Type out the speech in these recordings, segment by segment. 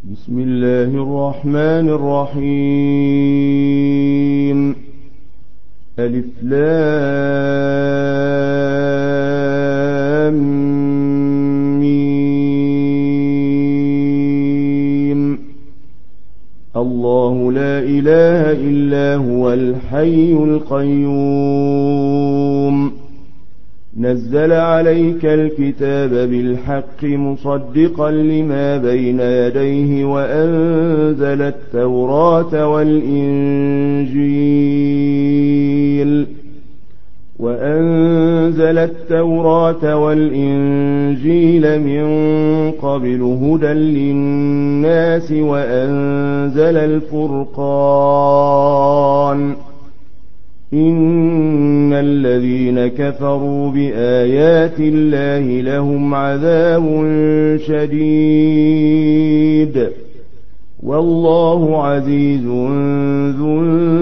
بسم الله الرحمن الرحيم. ألف لام ميم. الله لا إله إلا هو الحي القيوم. نزل عليك الكتاب بالحق مصدقا لما بين يديه وأنزل التوراة والإنجيل من قبل هدى للناس وأنزل الفرقان. إن الذين كفروا بآيات الله لهم عذاب شديد والله عزيز ذو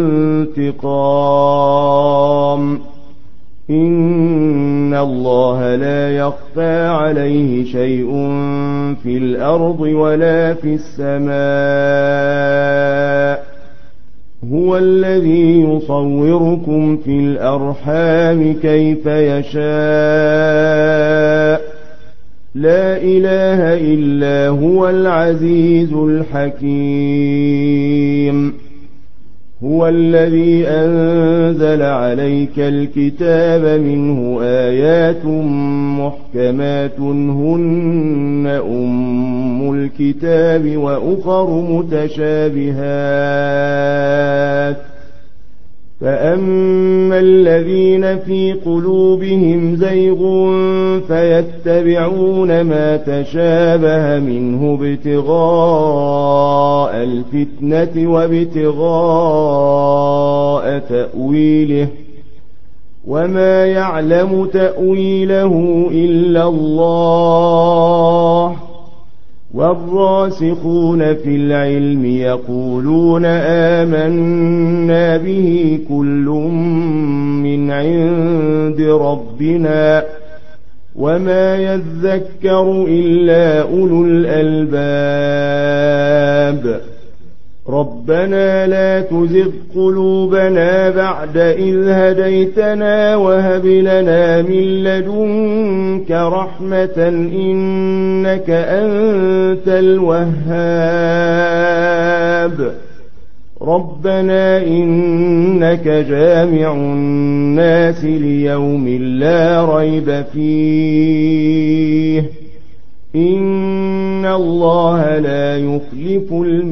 انتقام. إن الله لا يخفى عليه شيء في الأرض ولا في السماء. هو الذي يصوركم في الأرحام كيف يشاء. لا إله إلا هو العزيز الحكيم. هو الذي أنزل عليك الكتاب منه آيات محكمات هن أم الكتاب وأخر متشابهات. فأما الذين في قلوبهم زيغ فيتبعون ما تشابه منه ابتغاء الفتنة وابتغاء تأويله وما يعلم تأويله إلا الله. والراسخون في العلم يقولون آمنا به كل من عند ربنا وما يذكر إلا أولو الألباب. ربنا لا تزغ قلوبنا بعد إذ هديتنا وهب لنا من لدنك رحمة إنك أنت الوهاب. ربنا إنك جامع الناس ليوم لا ريب فيه إن الله لا يخلف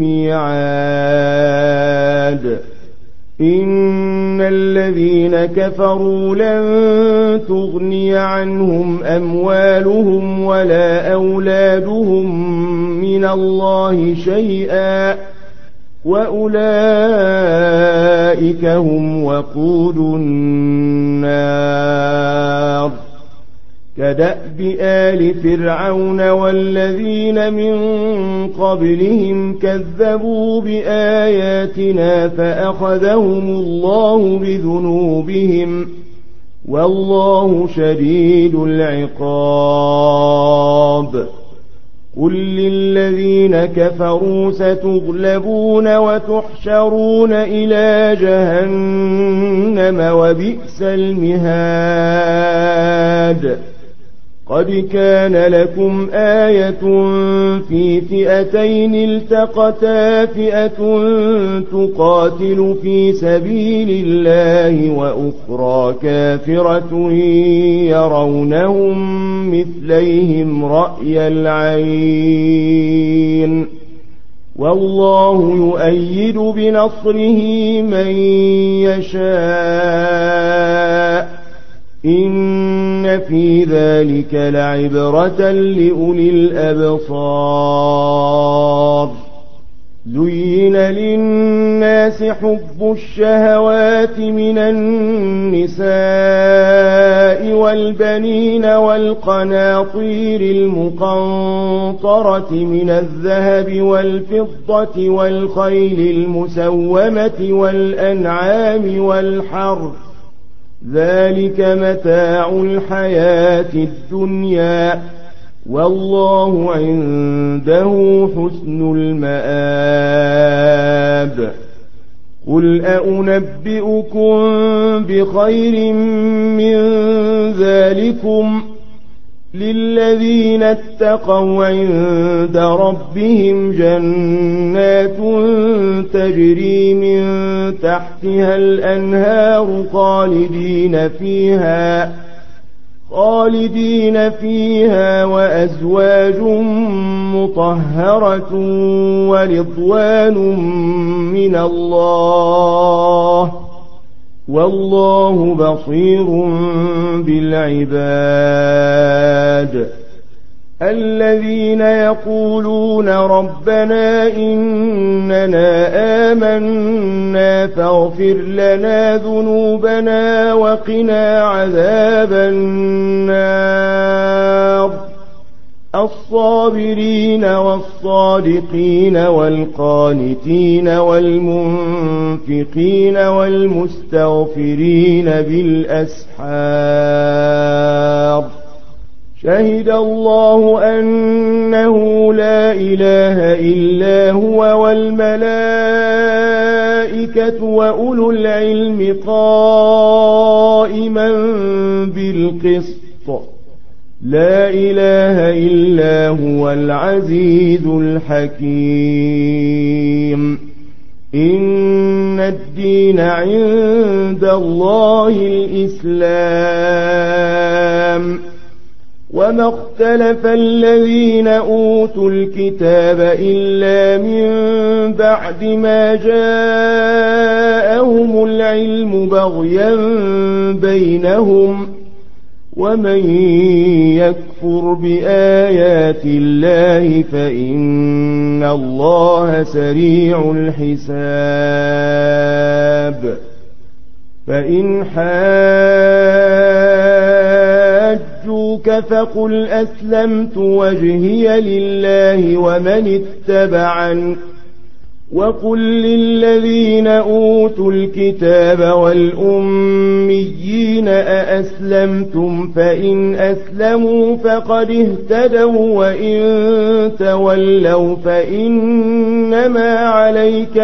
الميعاد. إن الذين كفروا لن تغني عنهم أموالهم ولا أولادهم من الله شيئا وأولئك هم وقود النار. كدأب آل فرعون والذين من قبلهم كذبوا بآياتنا فأخذهم الله بذنوبهم والله شديد العقاب. قل للذين كفروا ستغلبون وتحشرون إلى جهنم وبئس المهاد. قد كان لكم آية في فئتين التقتا فئة تقاتل في سبيل الله وأخرى كافرة يرونهم مثليهم رأي العين والله يؤيد بنصره من يشاء. إن في ذلك لعبرة لأولي الأبصار. زين للناس حب الشهوات من النساء والبنين والقناطير المقنطرة من الذهب والفضة والخيل المسومة والأنعام والحرث ذلك متاع الحياة الدنيا والله عنده حسن المآب. قل أنبئكم بخير من ذلكم للذين اتقوا عند ربهم جنات تجري من تحتها الأنهار خالدين فيها وأزواج مطهرة ورضوان من الله والله بصير بالعباد. الذين يقولون ربنا إننا آمنا فاغفر لنا ذنوبنا وقنا عذاب النار. الصابرين والصادقين والقانتين والمنفقين والمستغفرين بالأسحار. شهد الله أنه لا إله إلا هو والملائكة وأولو العلم قائما بالقسط لا إله إلا هو العزيز الحكيم. إن الدين عند الله الإسلام. وما اختلف الذين أوتوا الكتاب إلا من بعد ما جاءهم العلم بغيا بينهم ومن يكفر بآيات الله فإن الله سريع الحساب. فإن حاجوك فقل أسلمت وجهي لله ومن اتبعني وقل للذين أوتوا الكتاب والأميين أأسلمتم فإن أسلموا فقد اهتدوا وإن تولوا فإنما عليك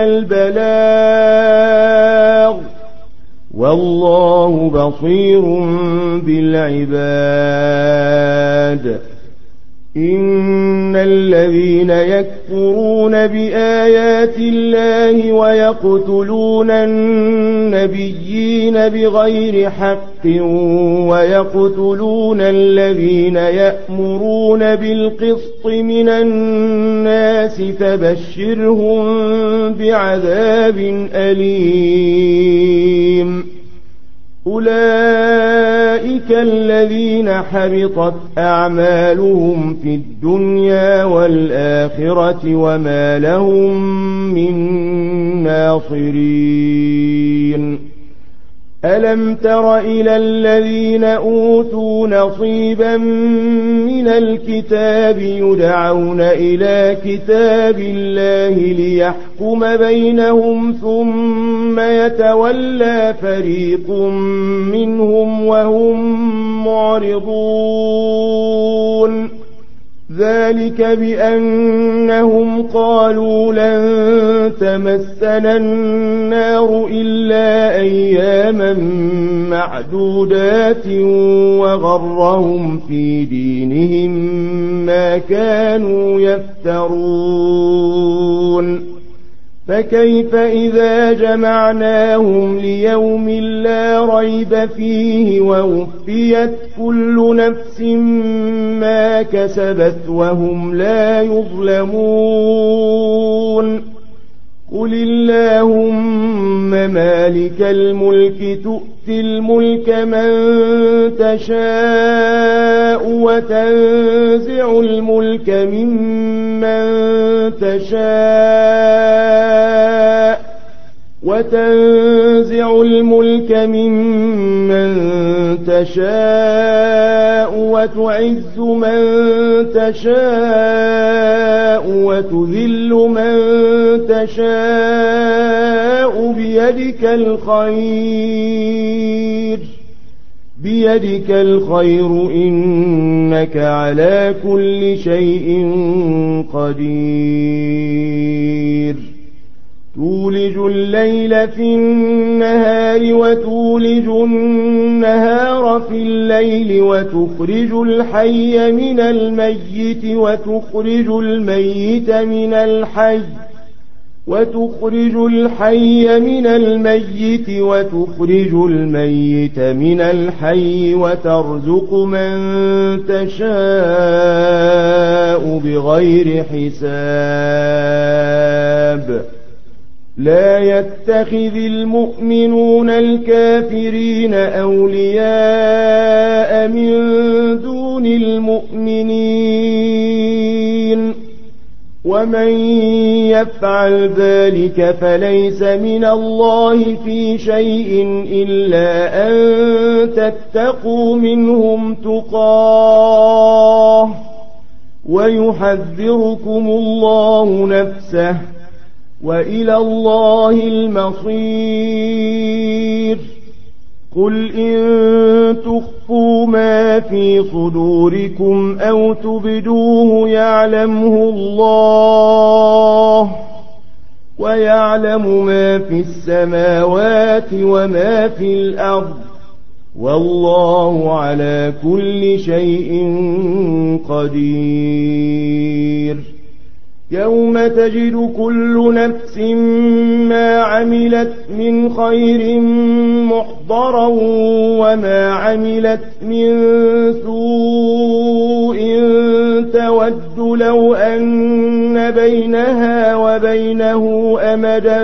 البلاغ والله بصير بالعباد. إن الذين يكفرون بآيات الله ويقتلون النبيين بغير حق ويقتلون الذين يأمرون بالقسط من الناس فبشرهم بعذاب أليم. أولئك الذين حبطت أعمالهم في الدنيا والآخرة وما لهم من ناصرين. ألم تر إلى الذين أوتوا نصيبا من الكتاب يدعون إلى كتاب الله ليحكم بينهم ثم يتولى فريق منهم وهم معرضون. ذلك بأنهم قالوا لن تمسنا النار إلا أياما معدودات وغرهم في دينهم ما كانوا يفترون. فكيف إذا جمعناهم ليوم لا ريب فيه ووفيت كل نفس ما كسبت وهم لا يظلمون. قل اللهم مالك الملك تؤتي الملك من تشاء وتنزع الملك ممن تشاء وتعز من تشاء وتذل من تشاء بيدك الخير بيدك الخير إنك على كل شيء قدير تولج الليل في النهار وتولج النهار في الليل وتخرج الحي من الميت وتخرج الميت من الحي وتخرج الميت من الحي وترزق من تشاء بغير حساب لا يتخذ المؤمنون الكافرين أولياء من دون المؤمنين ومن يفعل ذلك فليس من الله في شيء إلا أن تتقوا منهم تقاه ويحذركم الله نفسه وإلى الله المصير قل إن تخفوا ما في صدوركم أو تبدوه يعلمه الله ويعلم ما في السماوات وما في الأرض والله على كل شيء قدير يوم تجد كل نفس ما عملت من خير محضرا وما عملت من سوء تود لو أن بينها وبينه أمدا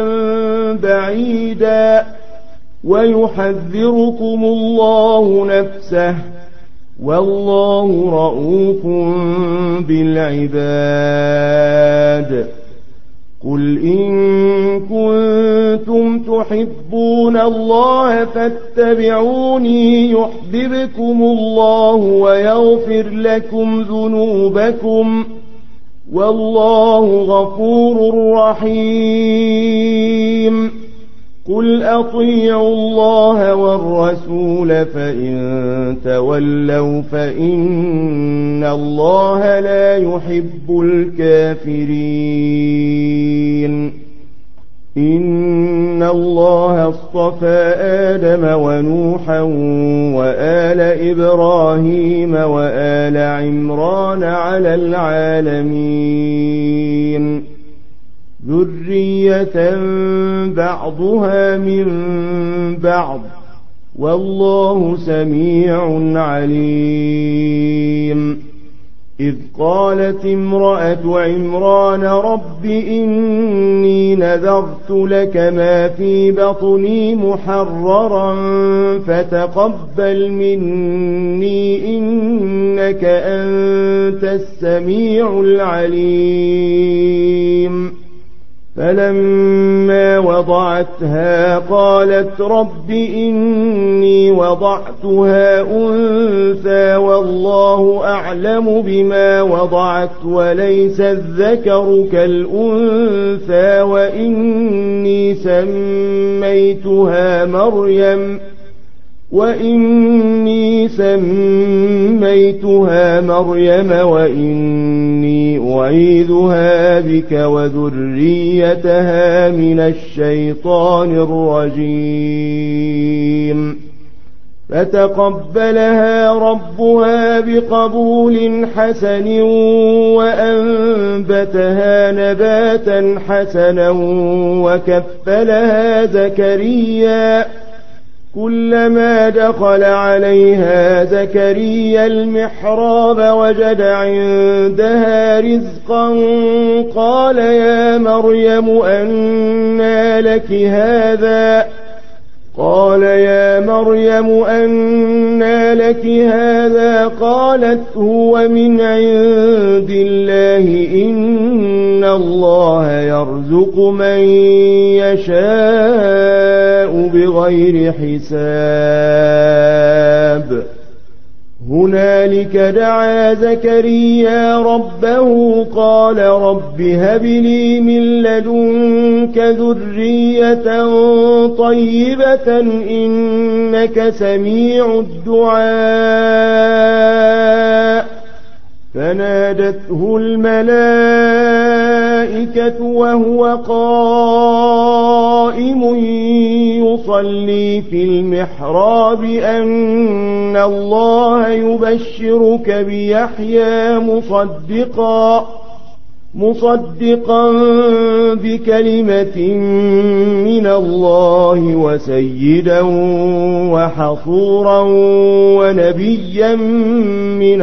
بعيدا ويحذركم الله نفسه والله رءوف بالعباد قل إن كنتم تحبون الله فاتبعوني يحببكم الله ويغفر لكم ذنوبكم والله غفور رحيم قل أطيعوا الله والرسول فإن تولوا فإن الله لا يحب الكافرين إن الله اصطفى آدم ونوحا وآل إبراهيم وآل عمران على العالمين ذرية بعضها من بعض والله سميع عليم إذ قالت امرأة عمران رب إني نذرت لك ما في بطني محررا فتقبل مني إنك أنت السميع العليم فلما وضعتها قالت رب إني وضعتها أنثى والله أعلم بما وضعت وليس الذكر كالأنثى وإني سميتها مريم وإني أعيذها بك وذريتها من الشيطان الرجيم فتقبلها ربها بقبول حسن وأنبتها نباتا حسنا وكفلها زكريا كلما دخل عليها زكريا المحراب وجد عندها رزقا قال يا مريم أنى لك هذا قالت هو من عند الله إن الله يرزق من يشاء بغير حساب هنالك دعا زكريا ربه قال رب هب لي من لدنك ذرية طيبة إنك سميع الدعاء فنادته الملائكة وهو قائم يصلي في المحراب أن الله يبشرك بيحيى مصدقا بكلمة من الله وسيدا وحصورا ونبيا من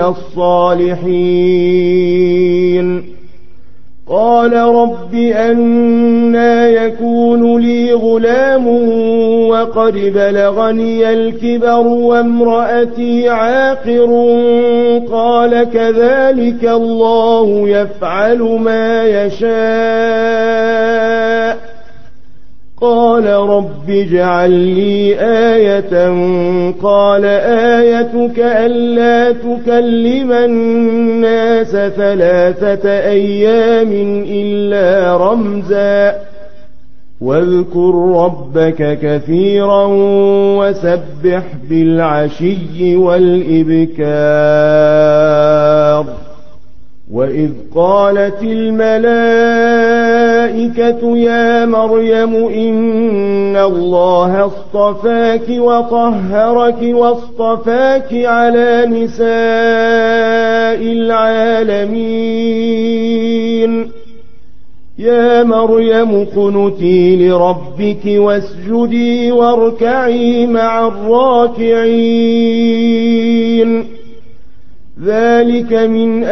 الصالحين قال رب أنى يكون لي غلام وقد بلغني الكبر وامرأتي عاقر قال كذلك الله يفعل ما يشاء قال رب اجعل لي آية قال آيتك ألا تكلم الناس 3 أيام إلا رمزا واذكر ربك كثيرا وسبح بالعشي والإبكار وإذ قالت الملائكة يا مريم إن الله اصطفاك وطهرك واصطفاك على نساء العالمين يا مريم اقنتي لربك واسجدي واركعي مع الراكعين ذلك من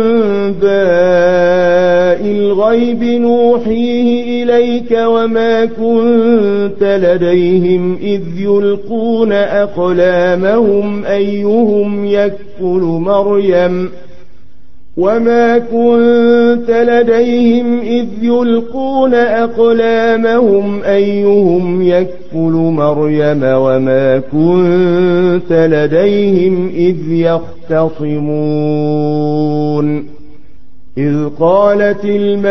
أنباء الغيب نوحيه إليك وما كنت لديهم إذ يلقون أقلامهم أيهم يكفل مريم وما كنت لديهم إذ يلقون أقلامهم أيهم يكفل مريم وما كنت لديهم إذ يختصمون إذ قالت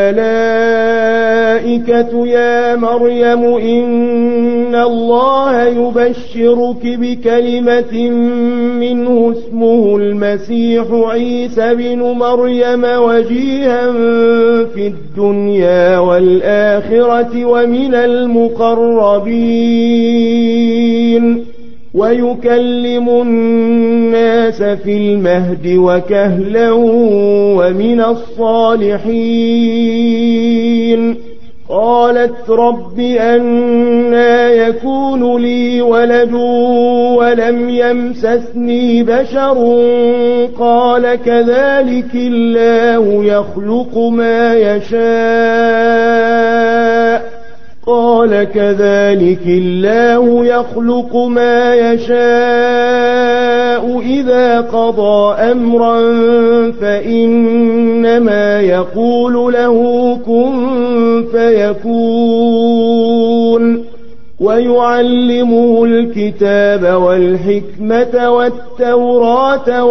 الملائكة يا مريم إن الله يبشرك بكلمة منه اسمه المسيح عيسى بن مريم وجيها في الدنيا والآخرة ومن المقربين ويكلم الناس في المهد وكهلا ومن الصالحين قالت رب أنى يكون لي ولد ولم يمسسني بشر قال كذلك الله يخلق ما يشاء قال كذلك الله يخلق ما يشاء إذا قضى أمرا فإنما يقول له كن فيكون ويعلمه الكتاب والحكمة والتوراة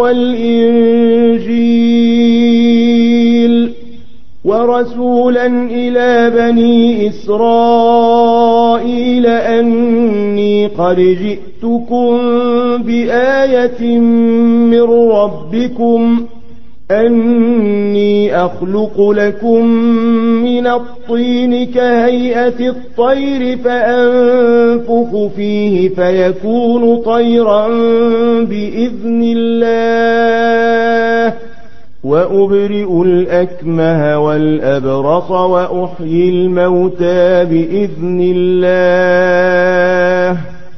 والإنجيل ورسولا إلى بني إسرائيل أني قد جئتكم بآية من ربكم أني أخلق لكم من الطين كهيئة الطير فأنفخ فيه فيكون طيرا بإذن الله وأبرئ الأكمه والأبرص وأحيي الموتى بإذن الله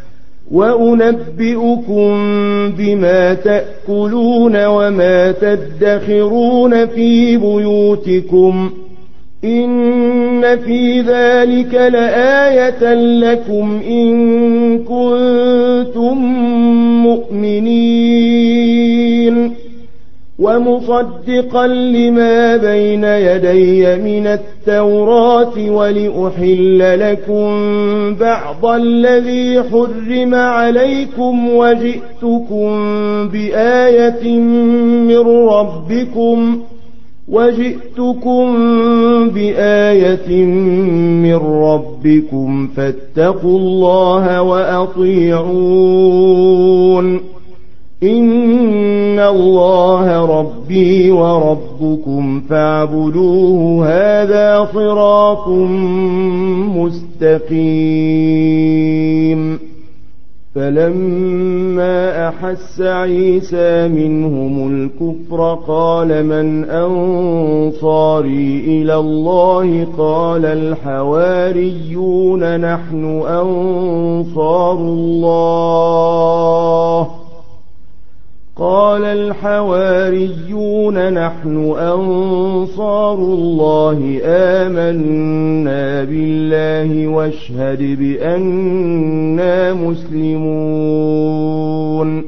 وأنبئكم بما تأكلون وما تدخرون في بيوتكم إن في ذلك لآية لكم إن كنتم مؤمنين ومصدقا لما بين يدي من التوراة ولأحل لكم بعض الذي حرم عليكم وجئتكم بآية من ربكم فاتقوا الله وأطيعون إن الله ربي وربكم فاعبدوه هذا صراط مستقيم فلما أحس عيسى منهم الكفر قال من أنصاري إلى الله قال الحواريون نحن أنصار الله آمنا بالله واشهد بأننا مسلمون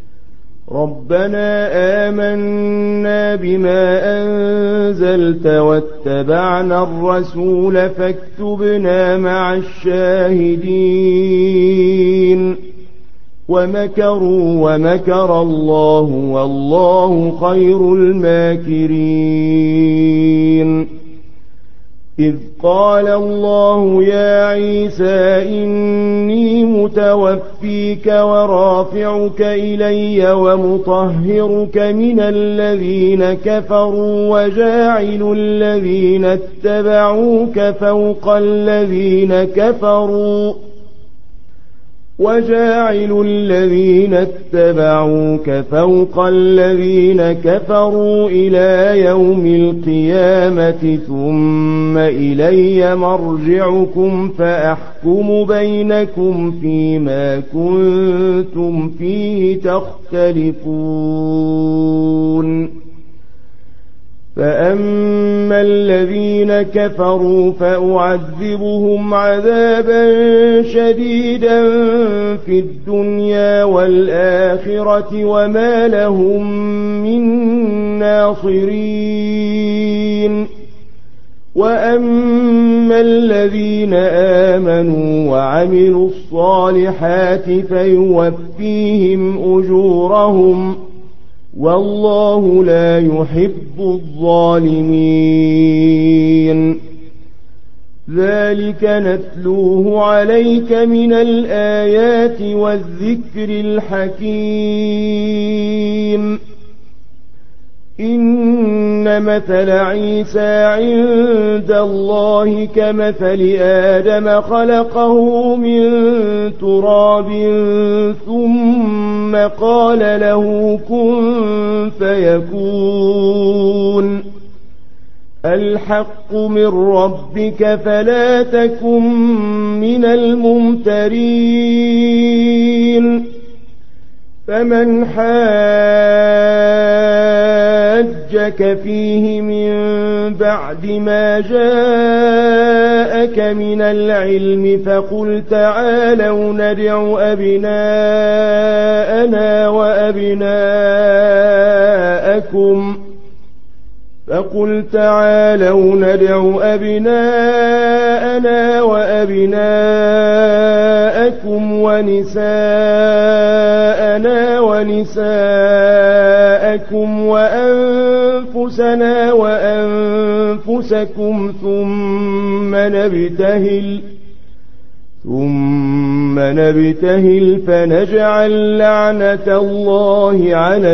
ربنا آمنا بما أنزلت واتبعنا الرسول فاكتبنا مع الشاهدين ومكروا ومكر الله والله خير الماكرين إذ قال الله يا عيسى إني متوفيك ورافعك إلي ومطهرك من الذين كفروا وجاعل الذين اتبعوك فوق الذين كفروا إلى يوم القيامة ثم إلي مرجعكم فأحكم بينكم فيما كنتم فيه تختلفون فأما الذين كفروا فأعذبهم عذابا شديدا في الدنيا والآخرة وما لهم من ناصرين وأما الذين آمنوا وعملوا الصالحات فيوفيهم أجورهم والله لا يحب الظالمين ذلك نتلوه عليك من الآيات والذكر الحكيم إن مثل عيسى عند الله كمثل آدم خلقه من تراب ثم قال له كن فيكون الحق من ربك فلا تكن من الممترين فمن حاجك فيه من بعد ما جاءك من العلم فقل تعالوا ندع أبناءنا وأبناءكم ونساءنا ونساءكم وأنفسنا وأنفسكم ثم نبتهل فنجعل لعنة الله على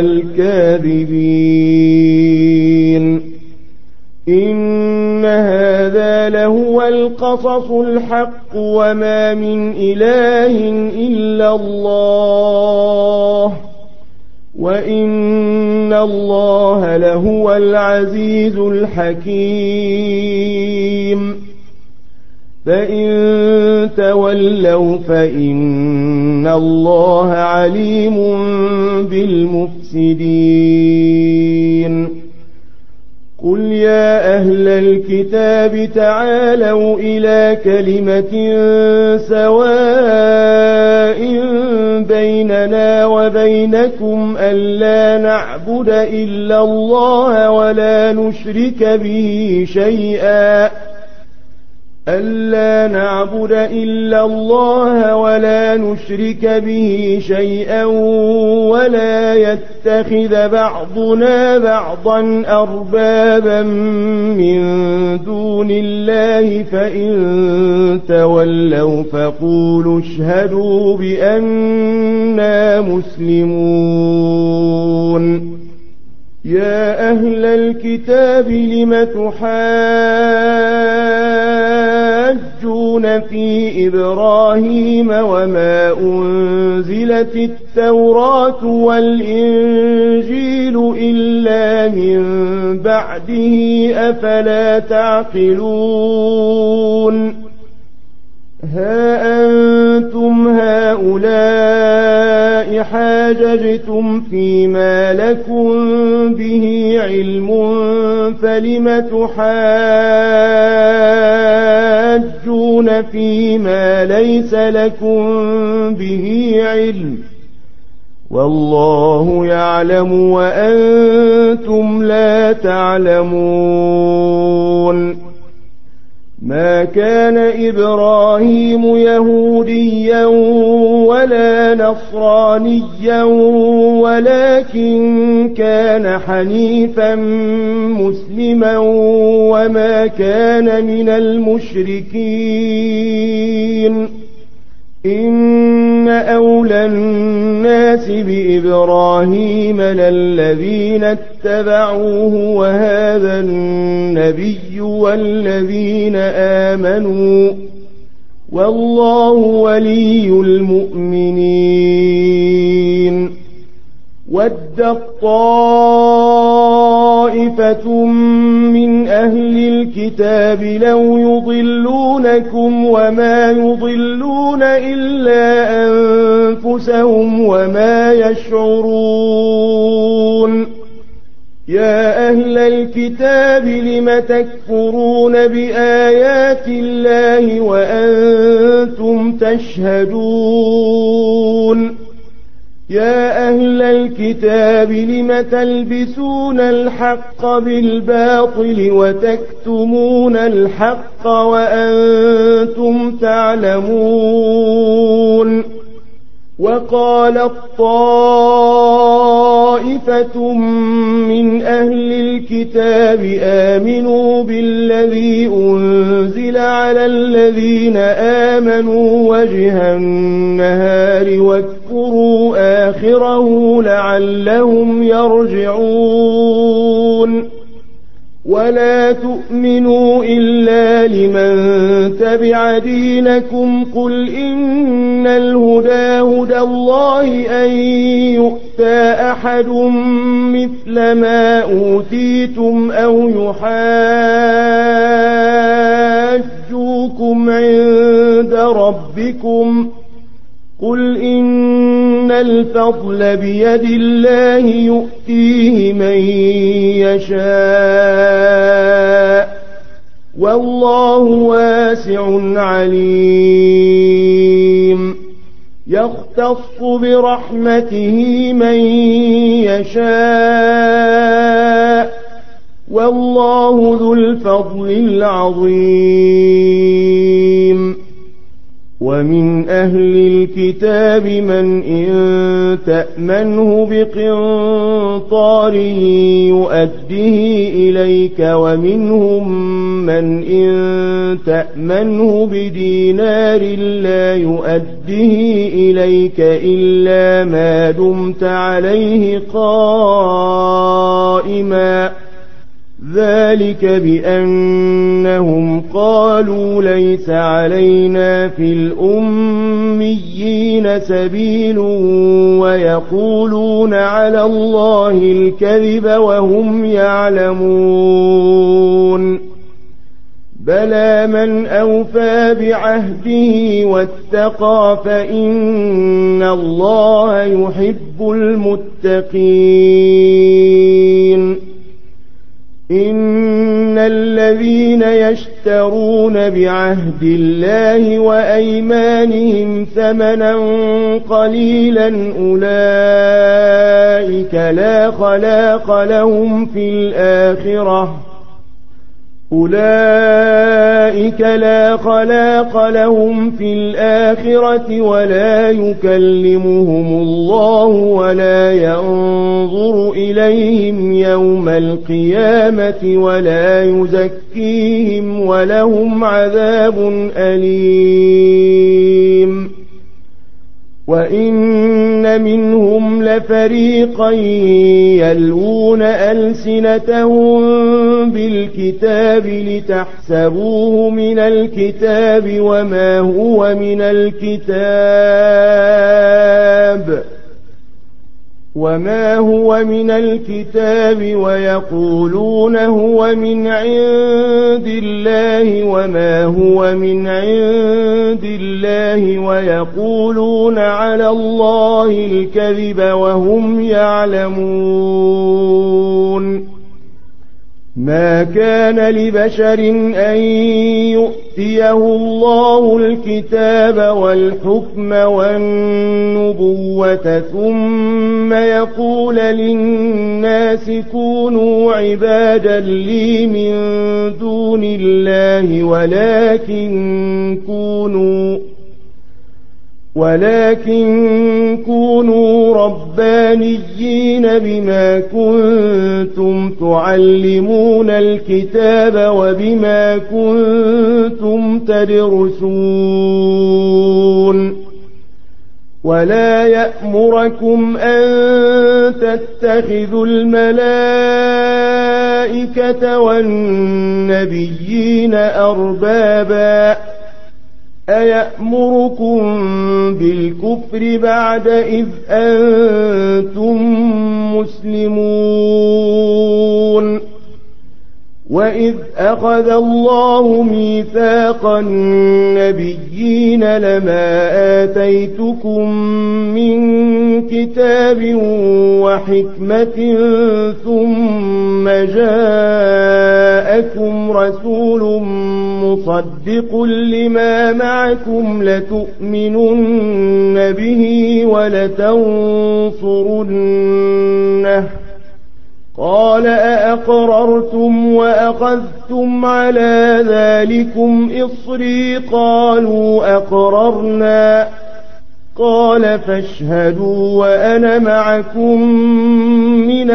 الكاذبين إن هذا لهو القصص الحق وما من إله إلا الله وإن الله لهو العزيز الحكيم فإن تولوا فإن الله عليم بالمفسدين قل يا أهل الكتاب تعالوا إلى كلمة سواء بيننا وبينكم بينكم ألا نعبد إلا الله ولا نشرك به شيئا ولا يتخذ بعضنا بعضا أربابا من دون الله فإن تولوا فقولوا اشهدوا بأننا مسلمون. يا أهل الكتاب لم تحاجون في إبراهيم وما أنزلت التوراة والإنجيل إلا من بعده أفلا تعقلون. ها أنتم هؤلاء حاججتم فيما لكم به علم فلم تحاجون فيما ليس لكم به علم والله يعلم وأنتم لا تعلمون. ما كان إبراهيم يهوديا ولا نصرانيا ولكن كان حنيفا مسلما وما كان من المشركين. إن أولى الناس بإبراهيم للذين اتبعوه وهذا النبي والذين آمنوا والله ولي المؤمنين. ودت طائفة من أهل الكتاب لو يضلونكم وما يضلون إلا أنفسهم وما يشعرون. يا أهل الكتاب لم تكفرون بآيات الله وأنتم تشهدون. يا أهل الكتاب لم تلبسون الحق بالباطل وتكتمون الحق وأنتم تعلمون. وقالت طائفة من أهل الكتاب آمنوا بالذي أنزل على الذين آمنوا وجه النهار واكفروا آخره لعلهم يرجعون. ولا تؤمنوا إلا لمن تبع دينكم قل إن الهدى هدى الله أن يؤتى أحد مثل ما أوتيتم أو يحاجوكم عند ربكم قل إن الفضل بيد الله يؤتيه من يشاء والله واسع عليم. يختص برحمته من يشاء والله ذو الفضل العظيم. ومن أهل الكتاب من إن تأمنه بقنطار يؤده إليك ومنهم من إن تأمنه بدينار لا يؤده إليك إلا ما دمت عليه قائما ذلك بأنهم قالوا ليس علينا في الأميين سبيل ويقولون على الله الكذب وهم يعلمون. بلى من أوفى بعهده واتقى فإن الله يحب المتقين. إن الذين يشترون بعهد الله وأيمانهم ثمنا قليلا أولئك لا خلاق لهم في الآخرة ولا يكلمهم الله ولا ينظر إليهم يوم القيامة ولا يزكيهم ولهم عذاب أليم وإن منهم لفريقا يلوون ألسنتهم بالكتاب لتحسبوه من الكتاب وما هو من الكتاب ويقولون هو من عند الله وما هو من عند الله ويقولون على الله الكذب وهم يعلمون ما كان لبشر أن يؤتيه الله الكتاب والحكم والنبوة ثم يقول للناس كونوا عبادا لي من دون الله ولكن كونوا ربانيين بما كنتم تعلمون الكتاب وبما كنتم تدرسون ولا يأمركم أن تتخذوا الملائكة والنبيين أربابا أيأمركم بالكفر بعد إذ أنتم مسلمون وإذ أخذ الله ميثاق النبيين لما آتيتكم من كتاب وحكمة ثم جاءكم رسول مصدق لما معكم لتؤمنن به ولتنصرنه قال أأقررتم وأخذتم على ذلكم إصري قالوا أقررنا قال فاشهدوا وأنا معكم من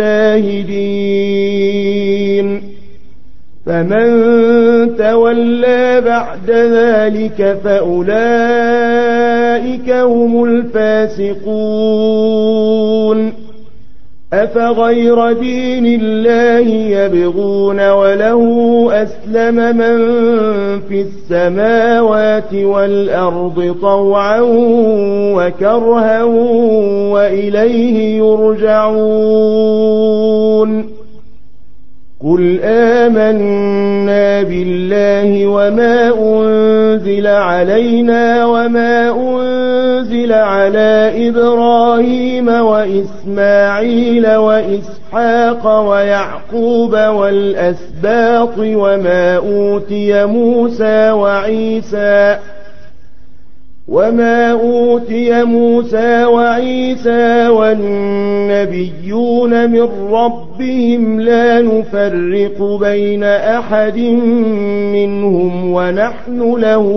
الشاهدين فمن تولى بعد ذلك فأولئك هم الفاسقون أفغير دين الله يبغون وله أسلم من في السماوات والأرض طوعا وكرها وإليه يرجعون قل آمنا بالله وما أنزل علينا وما أنزل على إبراهيم وإسماعيل وإسحاق ويعقوب والأسباط وما أوتي موسى وعيسى والنبيون من ربهم لا نفرق بين أحد منهم ونحن له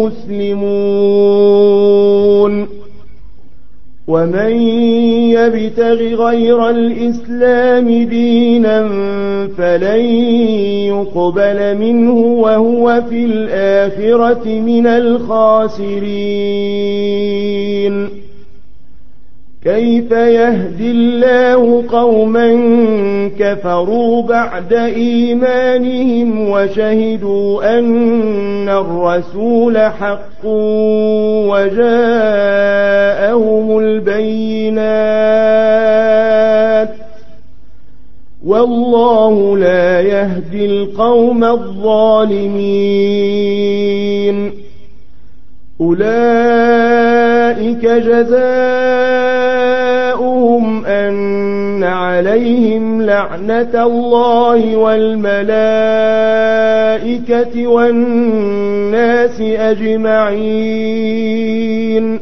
مسلمون ومن يبتغ غير الإسلام دينا فلن يقبل منه وهو في الآخرة من الخاسرين كيف يهدي الله قوما كفروا بعد إيمانهم وشهدوا أن الرسول حق وجاءهم البينات والله لا يهدي القوم الظالمين أولئك جزاؤهم أن عليهم عليهم لعنة الله والملائكة والناس أجمعين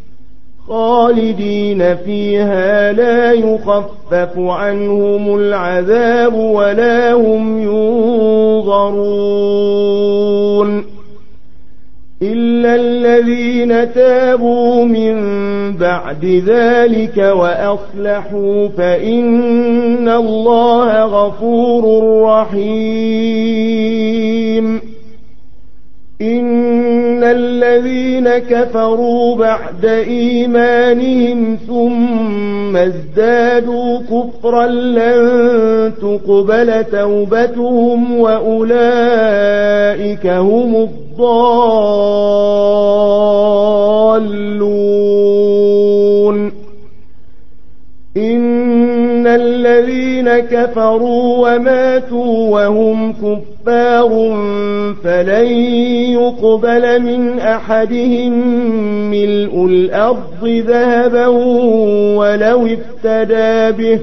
خالدين فيها لا يخفف عنهم العذاب ولا هم ينظرون إلا الذين تابوا من بعد ذلك وأصلحوا فإن الله غفور رحيم إن الذين كفروا بعد إيمانهم ثم ازدادوا كفرا لن تقبل توبتهم وأولئك هم الضالون إن الذين كفروا وماتوا وهم كفار فلن يقبل من أحدهم ملء الأرض ذهبا ولو افتدى به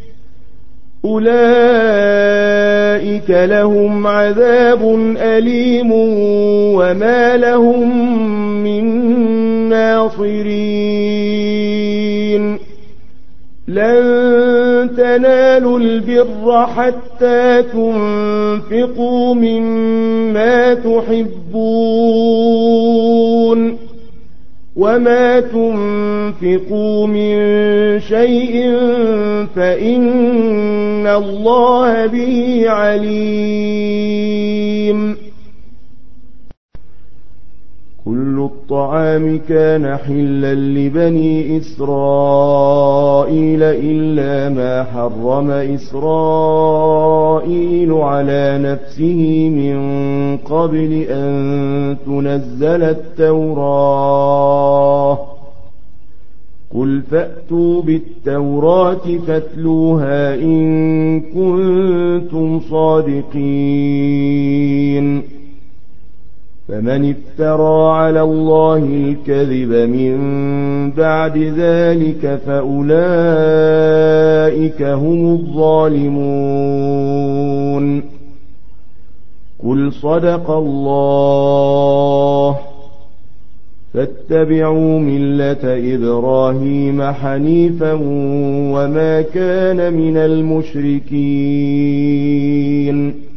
أولئك لهم عذاب أليم وما لهم من ناصرين لن تنالوا البر حتى تنفقوا مما تحبون وما تنفقوا من شيء فإن الله به عليم كل الطعام كان حلا لبني إسرائيل إلا ما حرم إسرائيل على نفسه من قبل أن تنزل التوراة قل فأتوا بالتوراة فاتلوها إن كنتم صادقين فمن افترى على الله الكذب من بعد ذلك فأولئك هم الظالمون قل صدق الله فاتبعوا ملة إبراهيم حنيفا وما كان من المشركين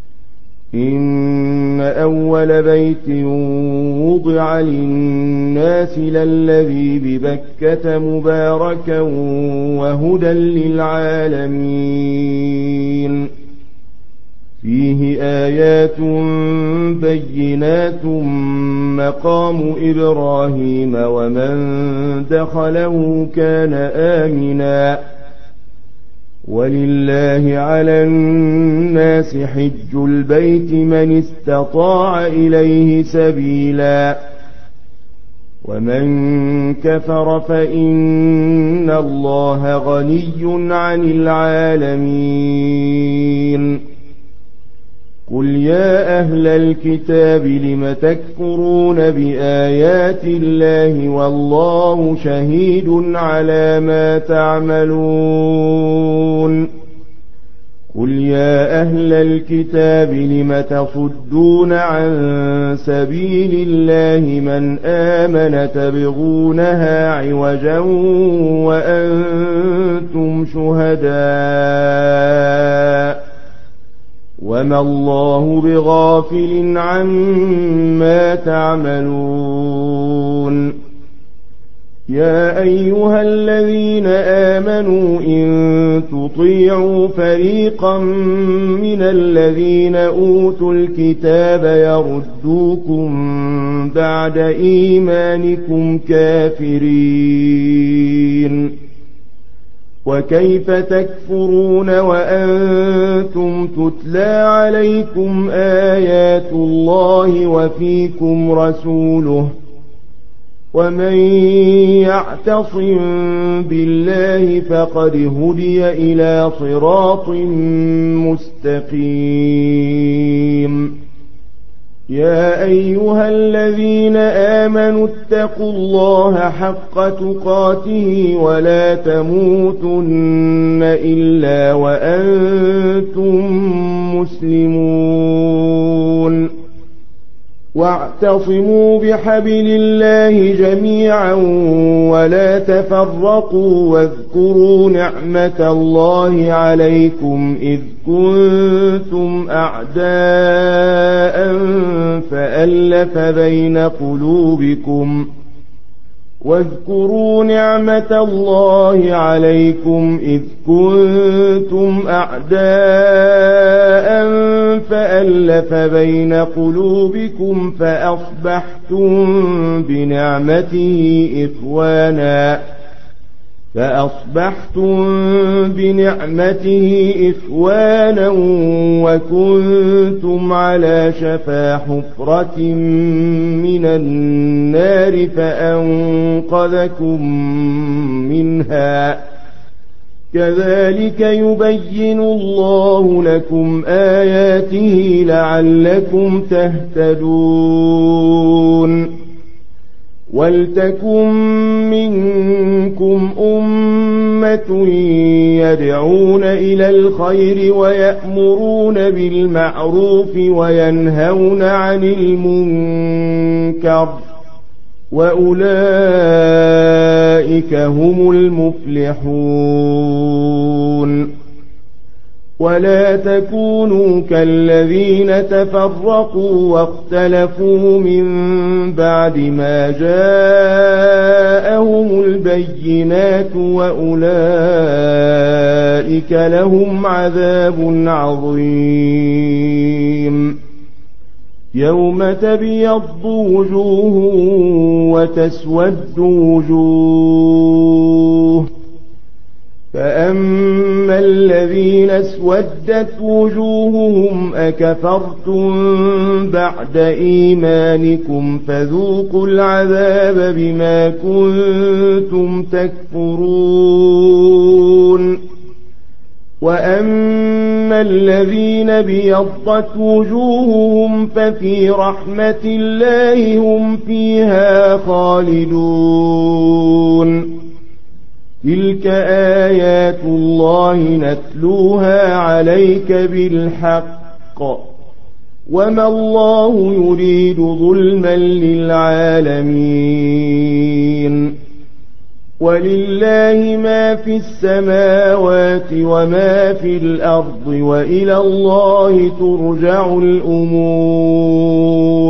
إن أول بيت وضع للناس للذي ببكة مباركا وهدى للعالمين فيه آيات بينات مقام إبراهيم ومن دخله كان آمنا ولله على الناس حج البيت من استطاع إليه سبيلا ومن كفر فإن الله غني عن العالمين قل يا أهل الكتاب لم تكفرون بآيات الله والله شهيد على ما تعملون قل يا أهل الكتاب لم تصدون عن سبيل الله من آمن تبغونها عوجا وأنتم شهداء وما الله بغافل عما تعملون يا أيها الذين آمنوا إن تطيعوا فريقا من الذين أوتوا الكتاب يردوكم بعد إيمانكم كافرين وكيف تكفرون وأنتم تتلى عليكم آيات الله وفيكم رسوله ومن يعتصم بالله فقد هدي إلى صراط مستقيم يا أيها الذين آمنوا اتقوا الله حق تقاته ولا تموتن إلا وأنتم مسلمون واعتصموا بحبل الله جميعا ولا تفرقوا واذكروا نعمة الله عليكم إذ كنتم أعداء فألف بين قلوبكم واذكروا نعمة الله عليكم إذ كنتم أعداء فألف بين قلوبكم فأصبحتم بنعمته إخوانا وكنتم على شفا حفرة من النار فأنقذكم منها كذلك يبين الله لكم آياته لعلكم تهتدون ولتكن منكم أمة يدعون إلى الخير ويأمرون بالمعروف وينهون عن المنكر وأولئك هم المفلحون ولا تكونوا كالذين تفرقوا واختلفوا من بعد ما جاءهم البينات وأولئك لهم عذاب عظيم يوم تبيض وجوه وتسود وجوه فأما الذين اسودت وجوههم أكفرتم بعد إيمانكم فذوقوا العذاب بما كنتم تكفرون وأما الذين بيضت وجوههم ففي رحمة الله هم فيها خالدون تلك آيات الله نتلوها عليك بالحق وما الله يريد ظلما للعالمين ولله ما في السماوات وما في الأرض وإلى الله ترجع الأمور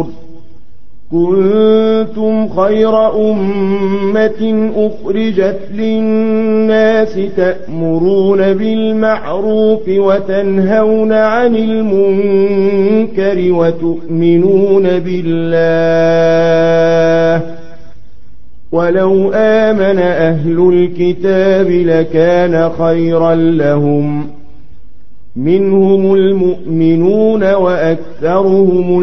كنتم خير أمة أخرجت للناس تأمرون بالمعروف وتنهون عن المنكر وتؤمنون بالله ولو آمن أهل الكتاب لكان خيرا لهم منهم المؤمنون وأكثرهم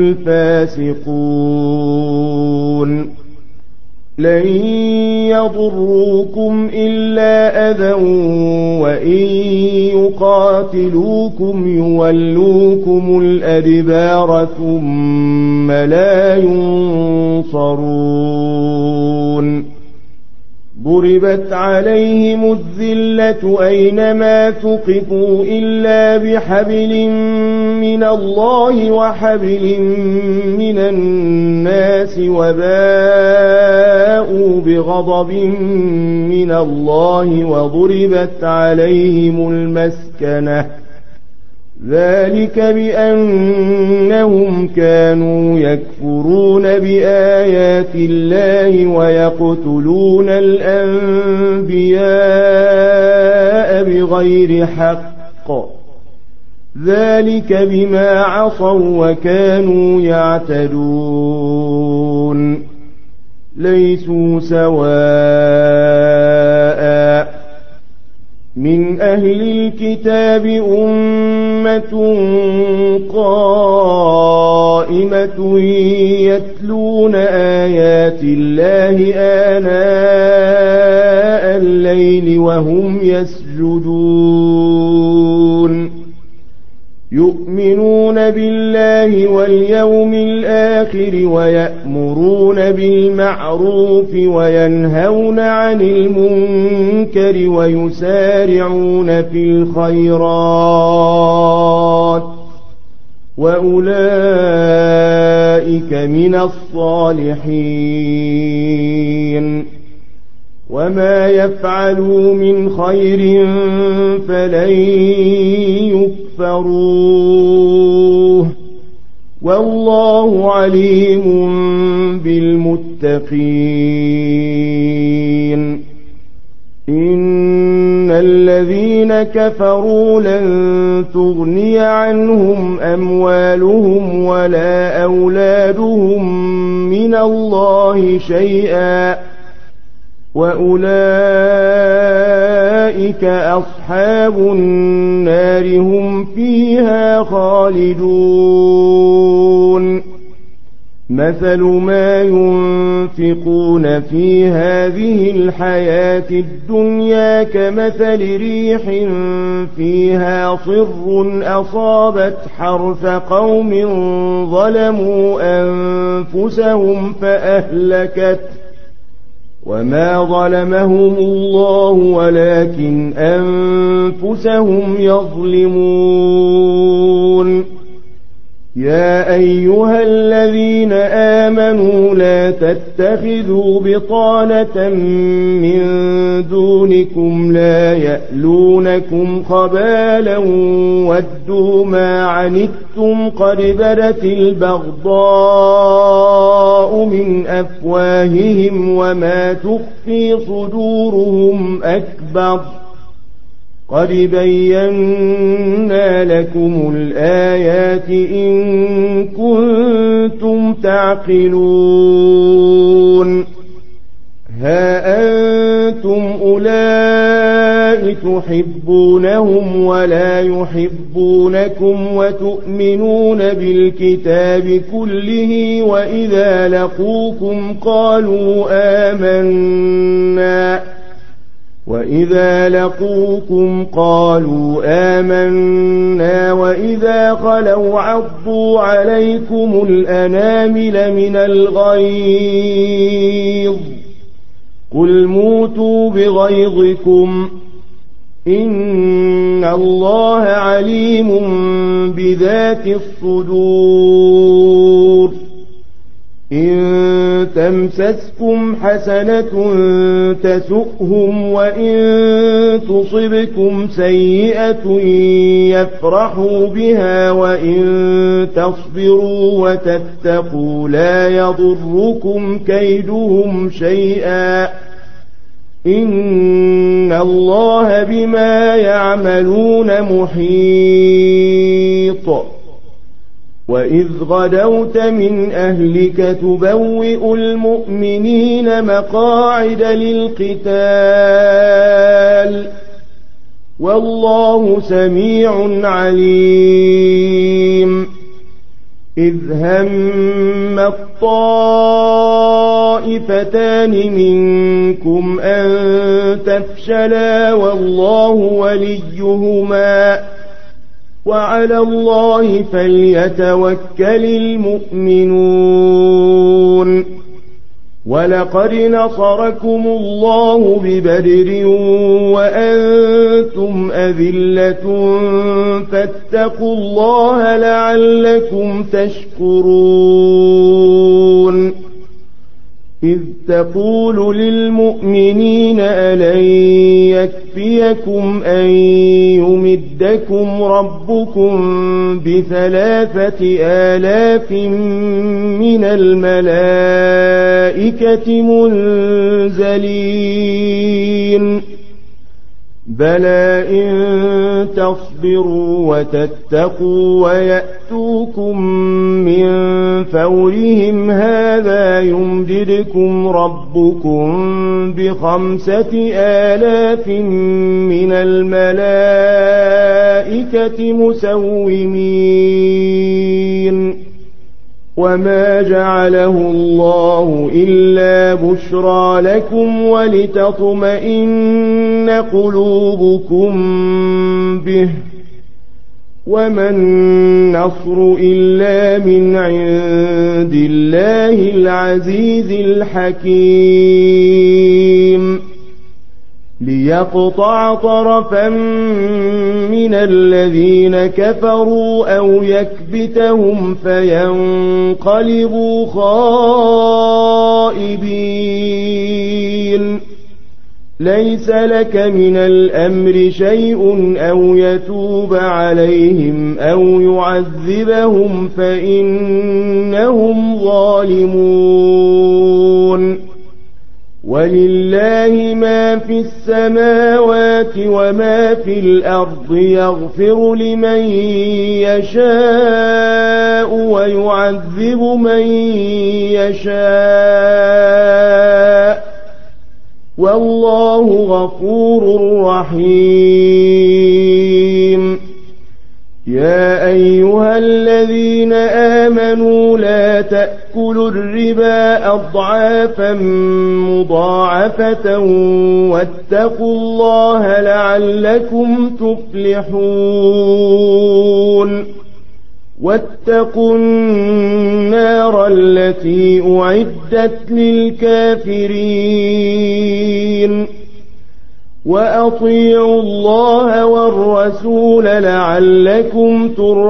الفاسقون لن يضروكم إلا أذى وإن يقاتلوكم يولوكم الأدبار ثم لا ينصرون ضربت عليهم الذلة أينما ثقفوا إلا بحبل من الله وحبل من الناس وباءوا بغضب من الله وضربت عليهم المسكنة ذلك بأنهم كانوا يكفرون بآيات الله ويقتلون الأنبياء بغير حق ذلك بما عصوا وكانوا يعتدون ليسوا سواء من أهل الكتاب أمة قائمة يتلون آيات الله آناء الليل وهم يسجدون يؤمنون بالله واليوم الآخر ويأمرون بالمعروف وينهون عن المنكر ويسارعون في الخيرات وأولئك من الصالحين وما يفعلوا من خير فلن يكفروه والله عليم بالمتقين إن الذين كفروا لن تغني عنهم أموالهم ولا أولادهم من الله شيئا وأولئك أصحاب النار هم فيها خالدون مثل ما ينفقون في هذه الحياة الدنيا كمثل ريح فيها صر أصابت حرث قوم ظلموا أنفسهم فأهلكت وما ظلمهم الله ولكن أنفسهم يظلمون يا أيها الذين آمنوا لا تتخذوا بطانة من دونكم لا يألونكم خبالا ودوا ما عنتم قد بدت البغضاء من أفواههم وما تخفي صدورهم أكبر قد بينا لكم الآيات إن كنتم تعقلون ها أنتم أولئك تحبونهم ولا يحبونكم وتؤمنون بالكتاب كله وإذا لقوكم قالوا آمنا وإذا خلوا عضوا عليكم الأنامل من الغيظ قل موتوا بغيظكم إن الله عليم بذات الصدور إن تمسسكم حسنة تسؤهم وإن تصبكم سيئة يفرحوا بها وإن تصبروا وتتقوا لا يضركم كيدهم شيئا إن الله بما يعملون محيط وإذ غدوت من أهلك تبوئ المؤمنين مقاعد للقتال والله سميع عليم إذ هم الطائفتان منكم أن تفشلا والله وليهما وعلى الله فليتوكل المؤمنون ولقد نصركم الله ببدر وأنتم أذلة فاتقوا الله لعلكم تشكرون إذ تقول للمؤمنين ألن يكفيكم أن يمدكم ربكم ب3,000 من الملائكة منزلين بلى إن تصبروا وتتقوا ويأتوكم من فورهم هذا يمددكم ربكم ب5,000 من الملائكة مسومين وما جعله الله إلا بشرى لكم ولتطمئن قلوبكم به وما النصر إلا من عند الله العزيز الحكيم ليقطع طرفا من الذين كفروا أو يكبتهم فينقلبوا خائبين ليس لك من الأمر شيء أو يتوب عليهم أو يعذبهم فإنهم ظالمون ولله ما في السماوات وما في الأرض يغفر لمن يشاء ويعذب من يشاء والله غفور رحيم يا أيها الذين آمنوا لا تأكلوا الربا أضعافا مضاعفة واتقوا الله لعلكم تفلحون واتقوا النار التي أعدت للكافرين وأطيعوا الله والرسول لعلكم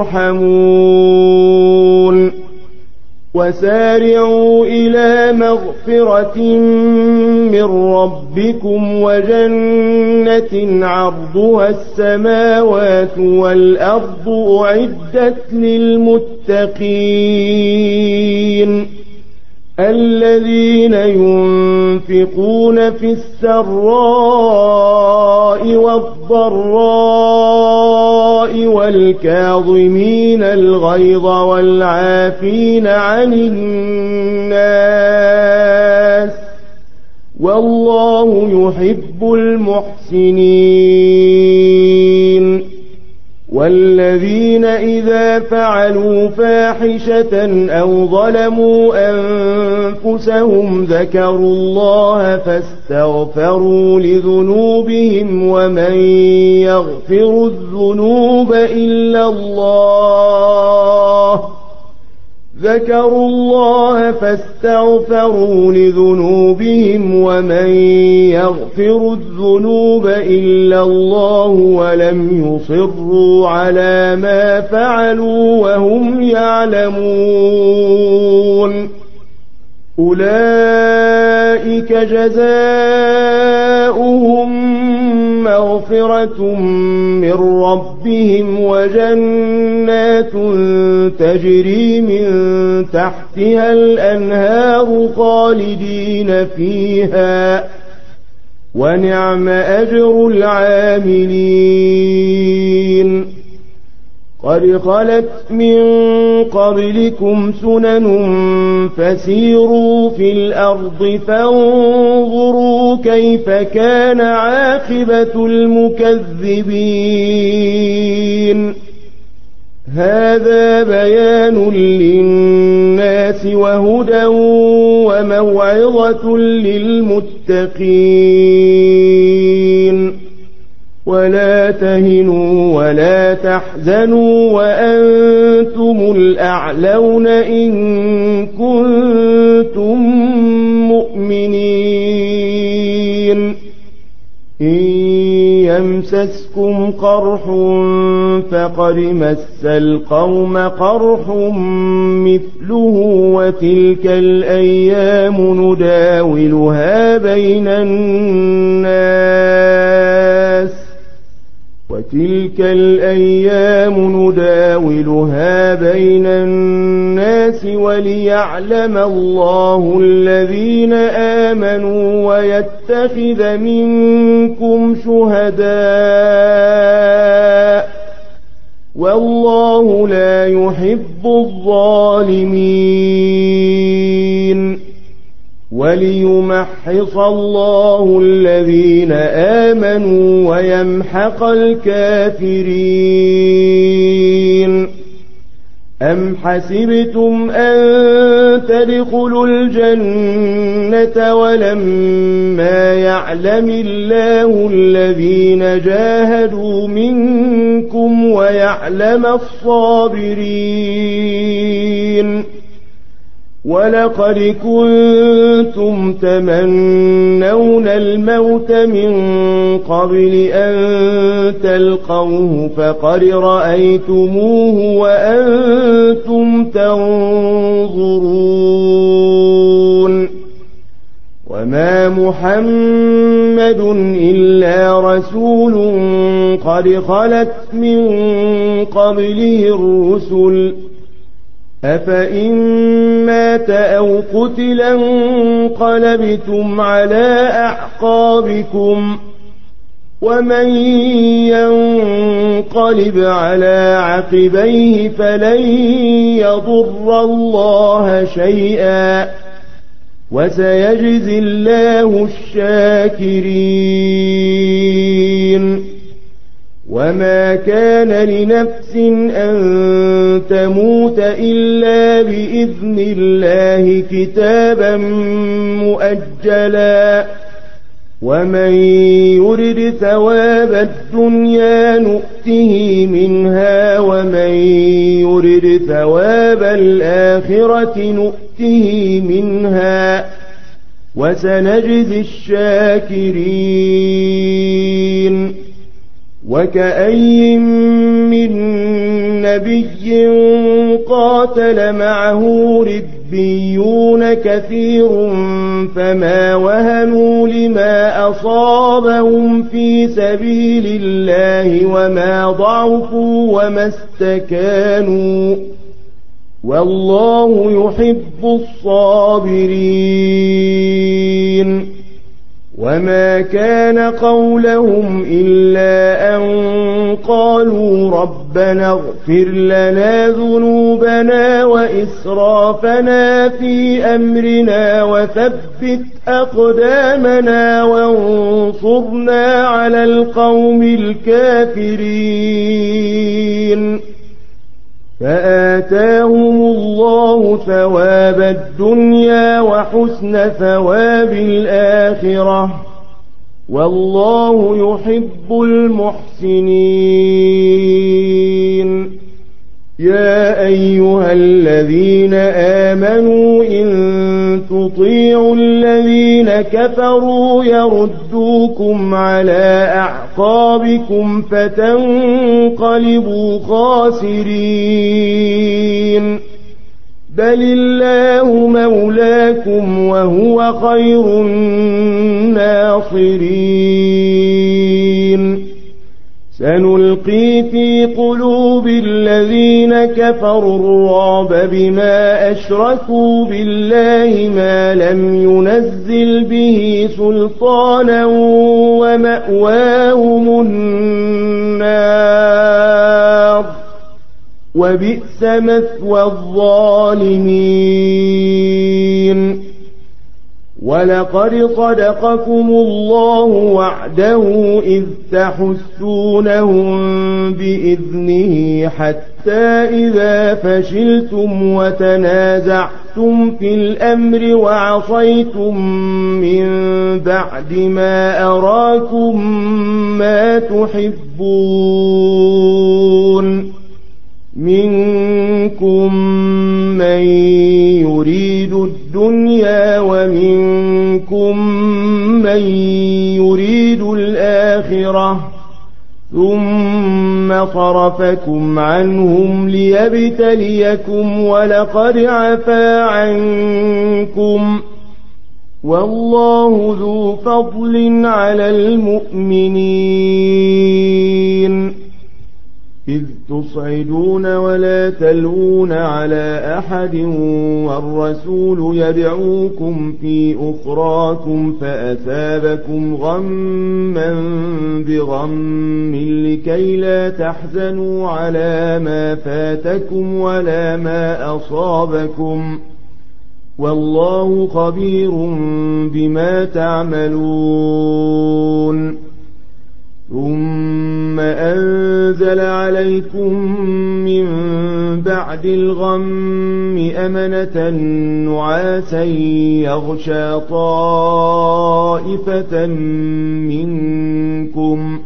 ترحمون وسارعوا إلى مغفرة من ربكم وجنة عرضها السماوات والأرض أعدت للمتقين الذين ينفقون في السراء والضراء والكاظمين الغيظ والعافين عن الناس والله يحب المحسنين والذين إذا فعلوا فاحشة أو ظلموا أنفسهم ذكروا الله فاستغفروا لذنوبهم ومن يغفر الذنوب إلا الله ذكروا الله فاستغفروا لذنوبهم ومن يغفر الذنوب إلا الله ولم يصروا على ما فعلوا وهم يعلمون أولئك جزاؤهم مغفرة من ربهم وجنات تجري من تحتها الأنهار خالدين فيها ونعم أجر العاملين قد خلت من قبلكم سنن فسيروا في الأرض فانظروا كيف كان عاقبة المكذبين هذا بيان للناس وهدى وموعظة للمتقين ولا تهنوا ولا تحزنوا وأنتم الأعلون إن كنتم مؤمنين إن يمسسكم قرح فقد مس القوم قرح مثله وتلك الأيام نداولها بين الناس وليعلم الله الذين آمنوا ويتخذ منكم شهداء والله لا يحب الظالمين وليمحص الله الذين آمنوا ويمحق الكافرين أم حسبتم أن تدخلوا الجنة ولما يعلم الله الذين جاهدوا منكم ويعلم الصابرين ولقد كنتم تمنون الموت من قبل أن تلقوه فقد رأيتموه وأنتم تنظرون وما محمد إلا رسول قد خلت من قبله الرسل أفإن مات أو قتلا انقلبتم على أعقابكم ومن ينقلب على عقبيه فلن يضر الله شيئا وسيجزي الله الشاكرين وما كان لنفس أن تموت إلا بإذن الله كتابا مؤجلا ومن يرد ثواب الدنيا نؤته منها ومن يرد ثواب الآخرة نؤته منها وسنجزي الشاكرين وكأي من نبي قاتل معه ربيون كثير فما وهنوا لما أصابهم في سبيل الله وما ضعفوا وما استكانوا والله يحب الصابرين وما كان قولهم إلا أن قالوا ربنا اغفر لنا ذنوبنا وإسرافنا في أمرنا وثبت أقدامنا وانصرنا على القوم الكافرين فآتاهم الله ثواب الدنيا وحسن ثواب الآخرة والله يحب المحسنين يا أيها الذين آمنوا إن تطيعوا الذين كفروا يردوكم على أعقابكم فتنقلبوا خاسرين بل الله مولاكم وهو خير الناصرين سنلقي في قلوب الذين كفروا الرعب بما أشركوا بالله ما لم ينزل به سلطانا ومأواهم النار وبئس مثوى الظالمين ولقد صدقكم الله وعده إذ تحسونهم بإذنه حتى إذا فشلتم وتنازعتم في الأمر وعصيتم من بعد ما أراكم ما تحبون منكم من يريد الدنيا ومنكم من يريد الآخرة ثم صرفكم عنهم ليبتليكم ولقد عفا عنكم والله ذو فضل على المؤمنين إذ تصعدون ولا تلوون على أحد والرسول يدعوكم في أخراكم فأثابكم غما بغم لكي لا تحزنوا على ما فاتكم ولا ما أصابكم والله خبير بما تعملون ثم أنزل عليكم من بعد الغم أمنة نعاسا يغشى طائفة منكم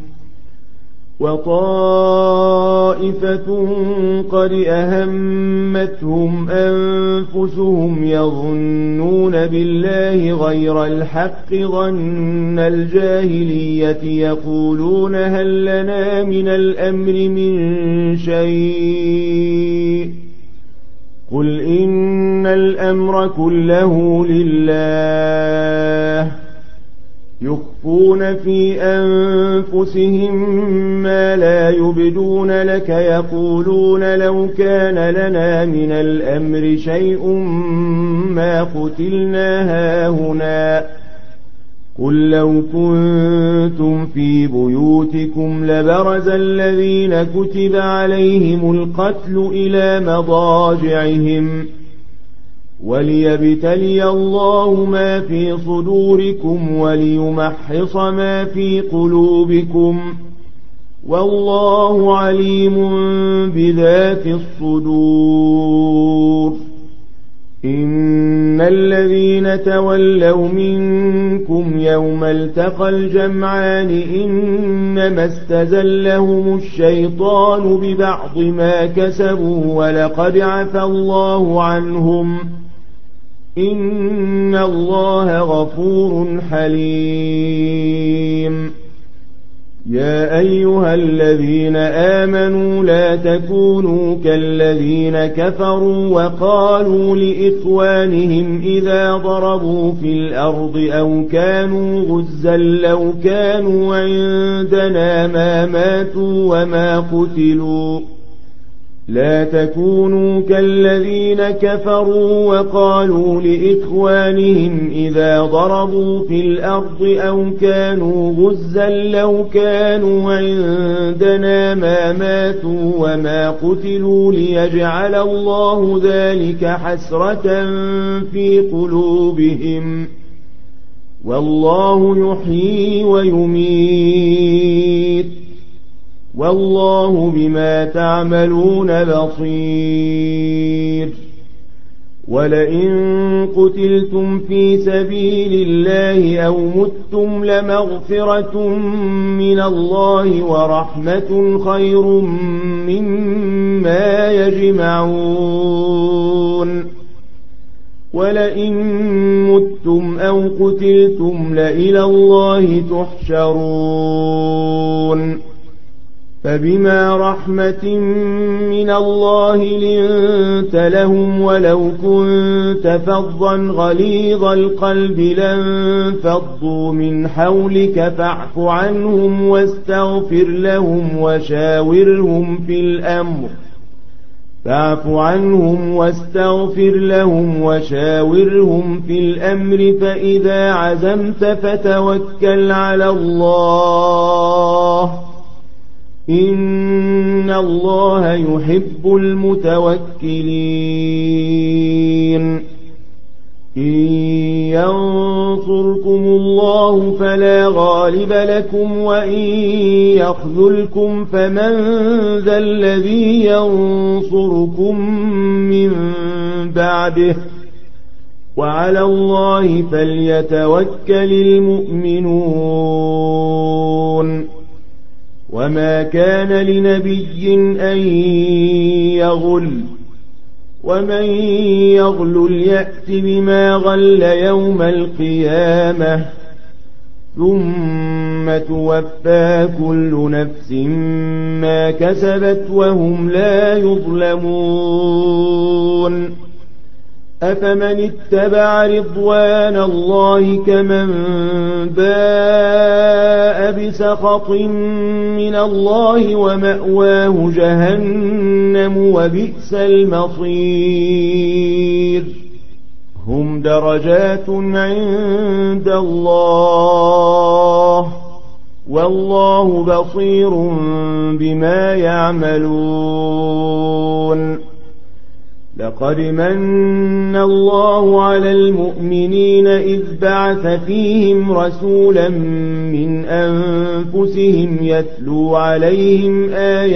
وطائفة قد أهمتهم أنفسهم يظنون بالله غير الحق ظن الجاهلية يقولون هل لنا من الأمر من شيء قل إن الأمر كله لله يخفون في أنفسهم ما لا يبدون لك يقولون لو كان لنا من الأمر شيء ما قتلنا هاهنا قل لو كنتم في بيوتكم لبرز الذين كتب عليهم القتل إلى مضاجعهم وليبتلي الله ما في صدوركم وليمحص ما في قلوبكم والله عليم بذات الصدور إن الذين تولوا منكم يوم التقى الجمعان إنما استزلهم الشيطان ببعض ما كسبوا ولقد عفى الله عنهم إن الله غفور حليم يا أيها الذين آمنوا لا تكونوا كالذين كفروا وقالوا لإخوانهم إذا ضربوا في الأرض أو كانوا غزا لو كانوا عندنا ما ماتوا وما قتلوا لا تكونوا كالذين كفروا وقالوا لإخوانهم إذا ضربوا في الأرض أو كانوا غزا لو كانوا عندنا ما ماتوا وما قتلوا ليجعل الله ذلك حسرة في قلوبهم والله يحيي ويميت والله بما تعملون بصير ولئن قتلتم في سبيل الله أو متم لمغفرة من الله ورحمة خير مما يجمعون ولئن متم أو قتلتم لإلى الله تحشرون فبما رحمة من الله لنت لهم ولو كنت فظا غليظ القلب لانفضوا من حولك فاعف عنهم واستغفر لهم وشاورهم في الأمر فإذا عزمت فتوكل على الله إن الله يحب المتوكلين إن ينصركم الله فلا غالب لكم وإن يخذلكم فمن ذا الذي ينصركم من بعده وعلى الله فليتوكل المؤمنون وما كان لنبي أن يغل ومن يغل يأت بما غل يوم القيامة ثم توفى كل نفس ما كسبت وهم لا يظلمون أفمن اتبع رضوان الله كمن باء بسخط من الله ومأواه جهنم وبئس المصير هم درجات عند الله والله بصير بما يعملون لقد من الله على المؤمنين إذ بعث فيهم رسولا من أنفسهم يتلو عليهم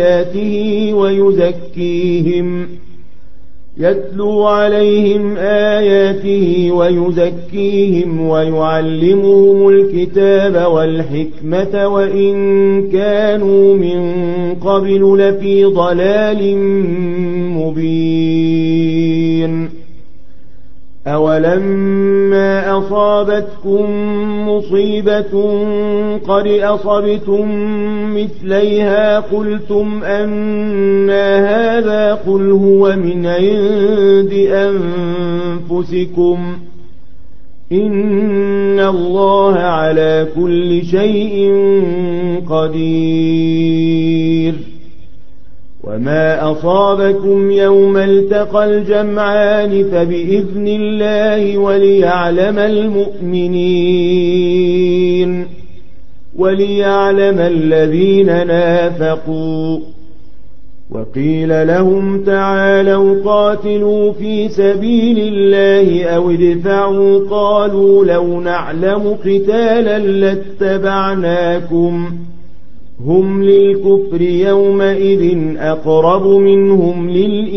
آياته ويزكيهم ويعلمهم الكتاب والحكمة وإن كانوا من قبل لفي ضلال مبين. أولما أصابتكم مصيبة قد أصبتم مثليها قلتم أنى هذا قل هو من عند أنفسكم إن الله على كل شيء قدير. وما أصابكم يوم التقى الجمعان فبإذن الله وليعلم الذين نافقوا. وقيل لهم تعالوا قاتلوا في سبيل الله أو ادفعوا قالوا لو نعلم قتالا لاتبعناكم هم للكفر يومئذ أقرب منهم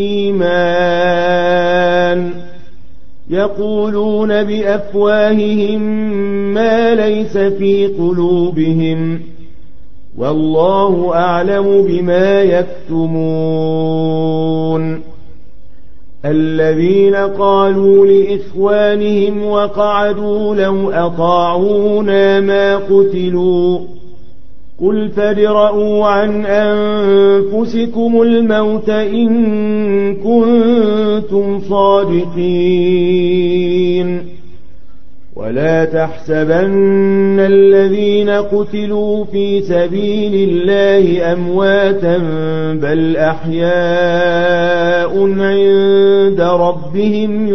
للإيمان يقولون بأفواههم ما ليس في قلوبهم والله أعلم بما يكتمون. الذين قالوا لإخوانهم وقعدوا لو أطاعونا ما قتلوا قل فادرءوا عن أنفسكم الموت إن كنتم صادقين. ولا تحسبن الذين قتلوا في سبيل الله أمواتا بل أحياء عند ربهم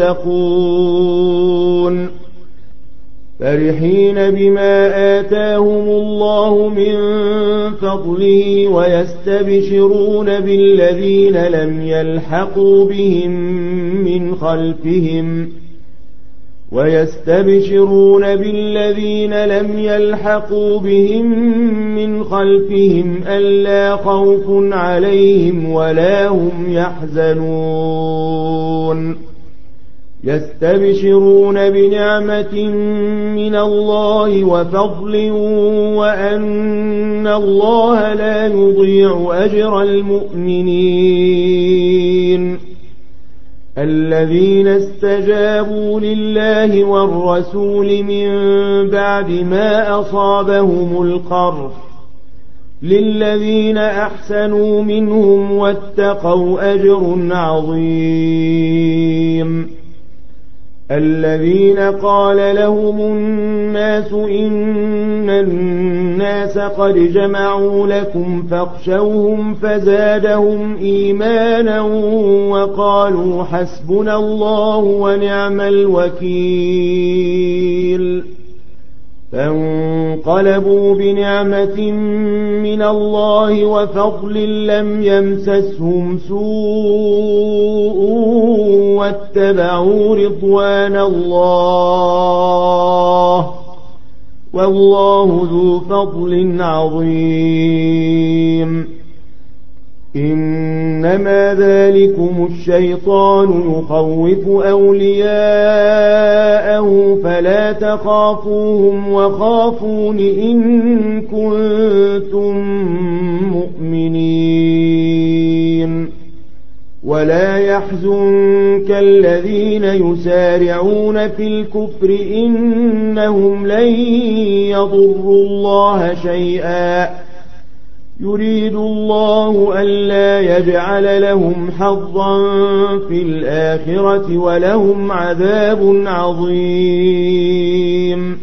يرزقون فرحين بما آتاهم الله من فضله ويستبشرون بالذين لم يلحقوا بهم من خلفهم ألا خوف عليهم ولا هم يحزنون. يستبشرون بنعمة من الله وفضل وأن الله لا يضيع أجر المؤمنين. الذين استجابوا لله والرسول من بعد ما أصابهم القرح للذين أحسنوا منهم واتقوا أجر عظيم. الذين قال لهم الناس إن الناس قد جمعوا لكم فاخشوهم فزادهم إيمانا وقالوا حسبنا الله ونعم الوكيل. فانقلبوا بنعمة من الله وفضل لم يمسسهم سوء واتبعوا رضوان الله والله ذو فضل عظيم. إنما ذلكم الشيطان يخوف أولياءه فلا تخافوهم وخافون إن كنتم مؤمنين. ولا يحزنك الذين يسارعون في الكفر إنهم لن يضروا الله شيئا يريد الله ألا يجعل لهم حظا في الآخرة ولهم عذاب عظيم.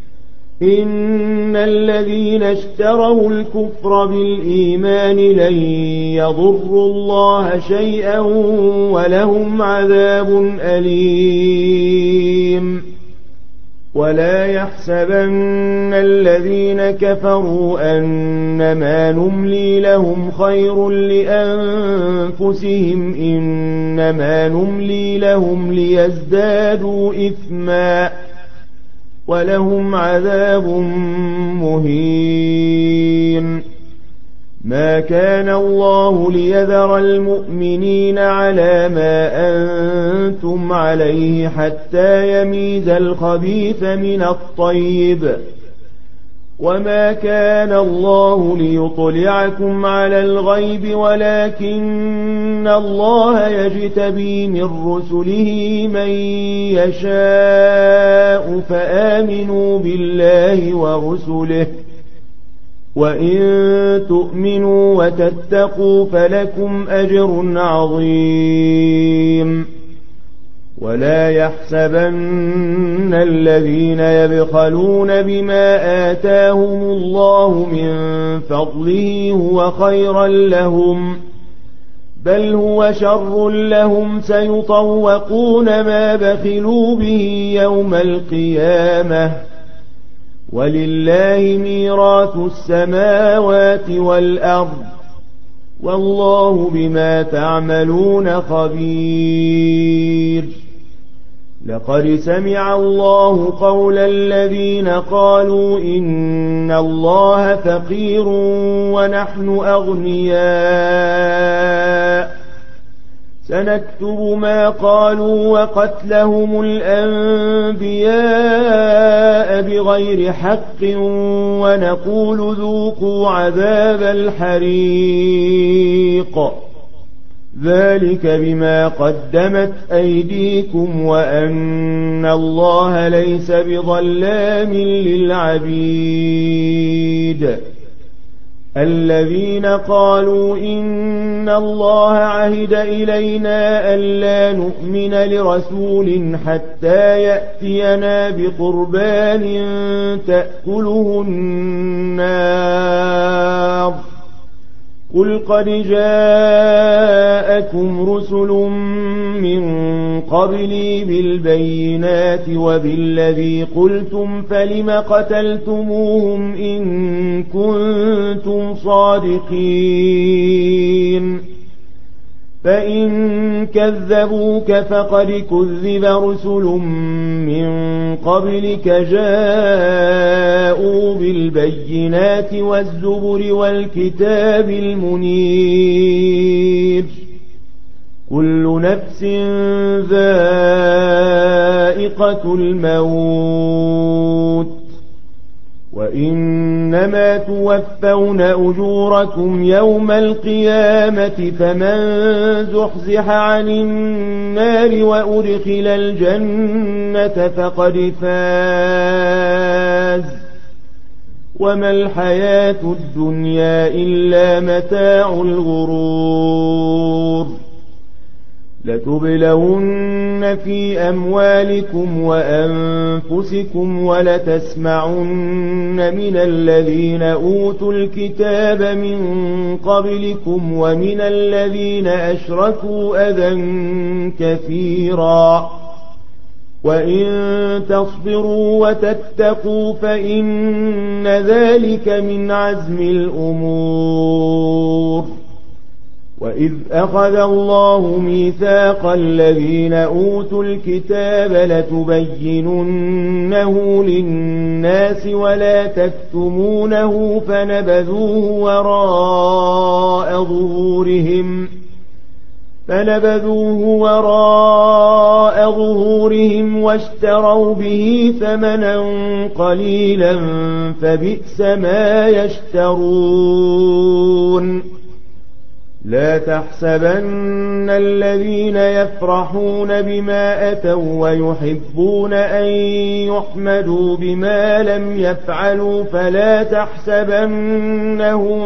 إن الذين اشتروا الكفر بالإيمان لن يضروا الله شيئا ولهم عذاب أليم. ولا يحسبن الذين كفروا أنما نملي لهم خير لأنفسهم إنما نملي لهم ليزدادوا إثما ولهم عذاب مهين. ما كان الله ليذر المؤمنين على ما أنتم عليه حتى يميز الخبيث من الطيب، وما كان الله ليطلعكم على الغيب ولكن الله يجتبي من رسله من يشاء فآمنوا بالله ورسله، وإن تؤمنوا وتتقوا فلكم أجر عظيم. ولا يحسبن الذين يبخلون بما آتاهم الله من فضله هو خيرا لهم، بل هو شر لهم، سيطوقون ما بخلوا به يوم القيامة، ولله ميراث السماوات والأرض، والله بما تعملون خبير. لقد سمع الله قول الذين قالوا إن الله فقير ونحن أغنياء، سنكتب ما قالوا وقتلهم الأنبياء بغير حق ونقول ذوقوا عذاب الحريق، ذلك بما قدمت أيديكم وأن الله ليس بظلام للعبيد. الذين قالوا إن الله عهد إلينا ألا نؤمن لرسول حتى يأتينا بقربان تأكله النار، قل قد جاءكم رسل من قبلي بالبينات وبالذي قلتم فلم قتلتموهم إن كنتم صادقين، فإن كذبوك فقد كذب رسل من قبلك جاءوا بالبينات والزبر والكتاب المنير، كل نفس ذائقة الموت، وإنما توفون أجوركم يوم القيامة، فمن زحزح عن النار وأدخل الجنة فقد فاز، وما الحياة الدنيا إلا متاع الغرور. لتبلون في أموالكم وأنفسكم ولتسمعن من الذين أوتوا الكتاب من قبلكم ومن الذين أشركوا أذى كثيرا، وإن تصبروا وتتقوا فإن ذلك من عزم الأمور. وإذ أخذ الله ميثاق الذين أوتوا الكتاب لتبيننه للناس ولا تكتمونه فنبذوه وراء ظهورهم واشتروا به ثمنا قليلا فبئس ما يشترون. لا تحسبن الذين يفرحون بما أتوا ويحبون أن يحمدوا بما لم يفعلوا فلا تحسبنهم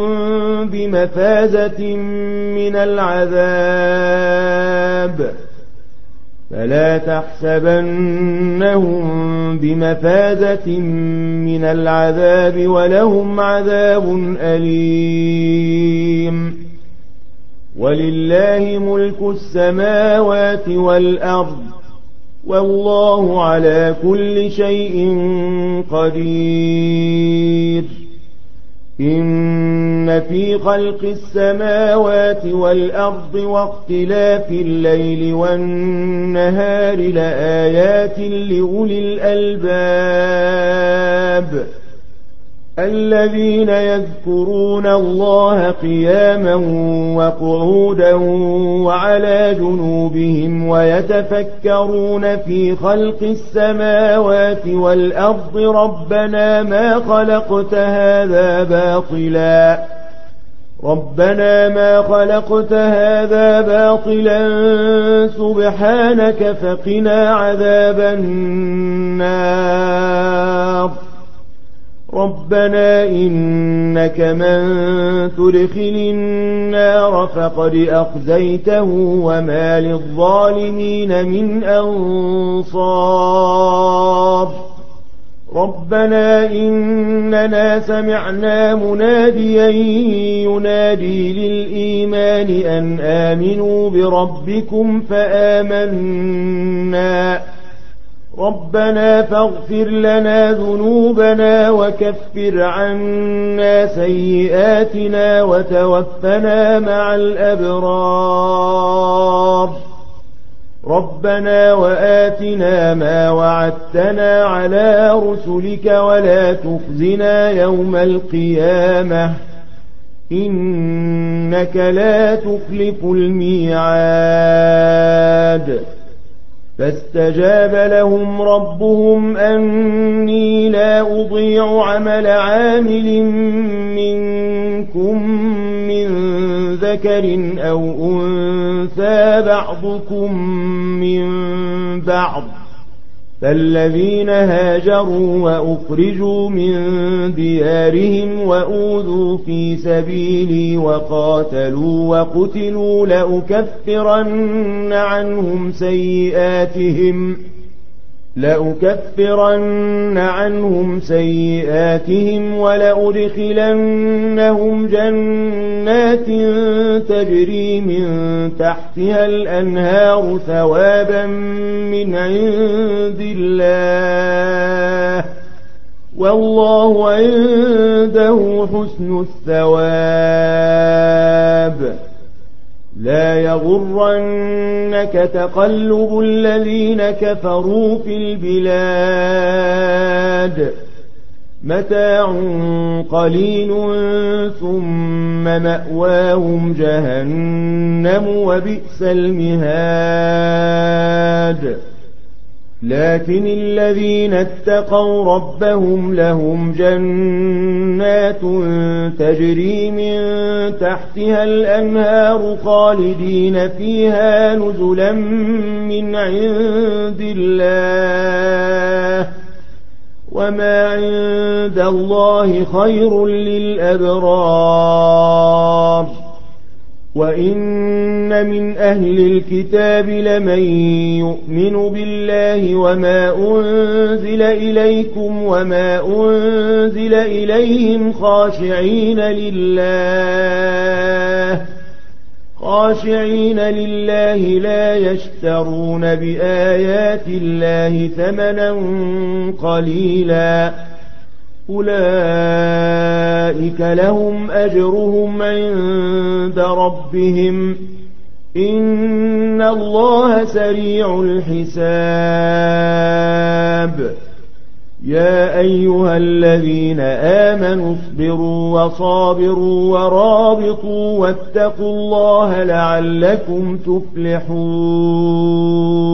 بمفازة من العذاب ولهم عذاب أليم. ولله ملك السماوات والأرض والله على كل شيء قدير. إن في خلق السماوات والأرض واختلاف الليل والنهار لآيات لأولي الألباب الذين يذكرون الله قياما وقعودا وعلى جنوبهم ويتفكرون في خلق السماوات والأرض ربنا ما خلقت هذا باطلا سبحانك فقنا عذاب النار. ربنا إنك من تدخل النار فقد أخزيته وما للظالمين من أنصار. ربنا إننا سمعنا مناديا ينادي للإيمان أن آمنوا بربكم فآمنا. ربنا فاغفر لنا ذنوبنا وكفر عنا سيئاتنا وتوفنا مع الأبرار. ربنا وآتنا ما وعدتنا على رسلك ولا تخزنا يوم القيامة إنك لا تخلف الميعاد. فاستجاب لهم ربهم أني لا أضيع عمل عامل منكم من ذكر أو أنثى بعضكم من بعض. فالذين هاجروا وأخرجوا من ديارهم وأوذوا في سبيلي وقاتلوا وقتلوا لأكفرن عنهم سيئاتهم ولأدخلنهم جنات تجري من تحتها الأنهار ثوابا من عند الله والله عنده حسن الثواب. لا يغرنك تقلب الذين كفروا في البلاد متاع قليل ثم مأواهم جهنم وبئس المهاد. لكن الذين اتقوا ربهم لهم جنات تجري من تحتها الأنهار خالدين فيها نزلا من عند الله وما عند الله خير للأبرار. وإن من أهل الكتاب لمن يؤمن بالله وما أنزل إليكم وما أنزل إليهم خاشعين لله لا يشترون بآيات الله ثمنا قليلا أولئك لهم أجرهم عند ربهم إن الله سريع الحساب. يا أيها الذين آمنوا اصبروا وصابروا ورابطوا واتقوا الله لعلكم تفلحون.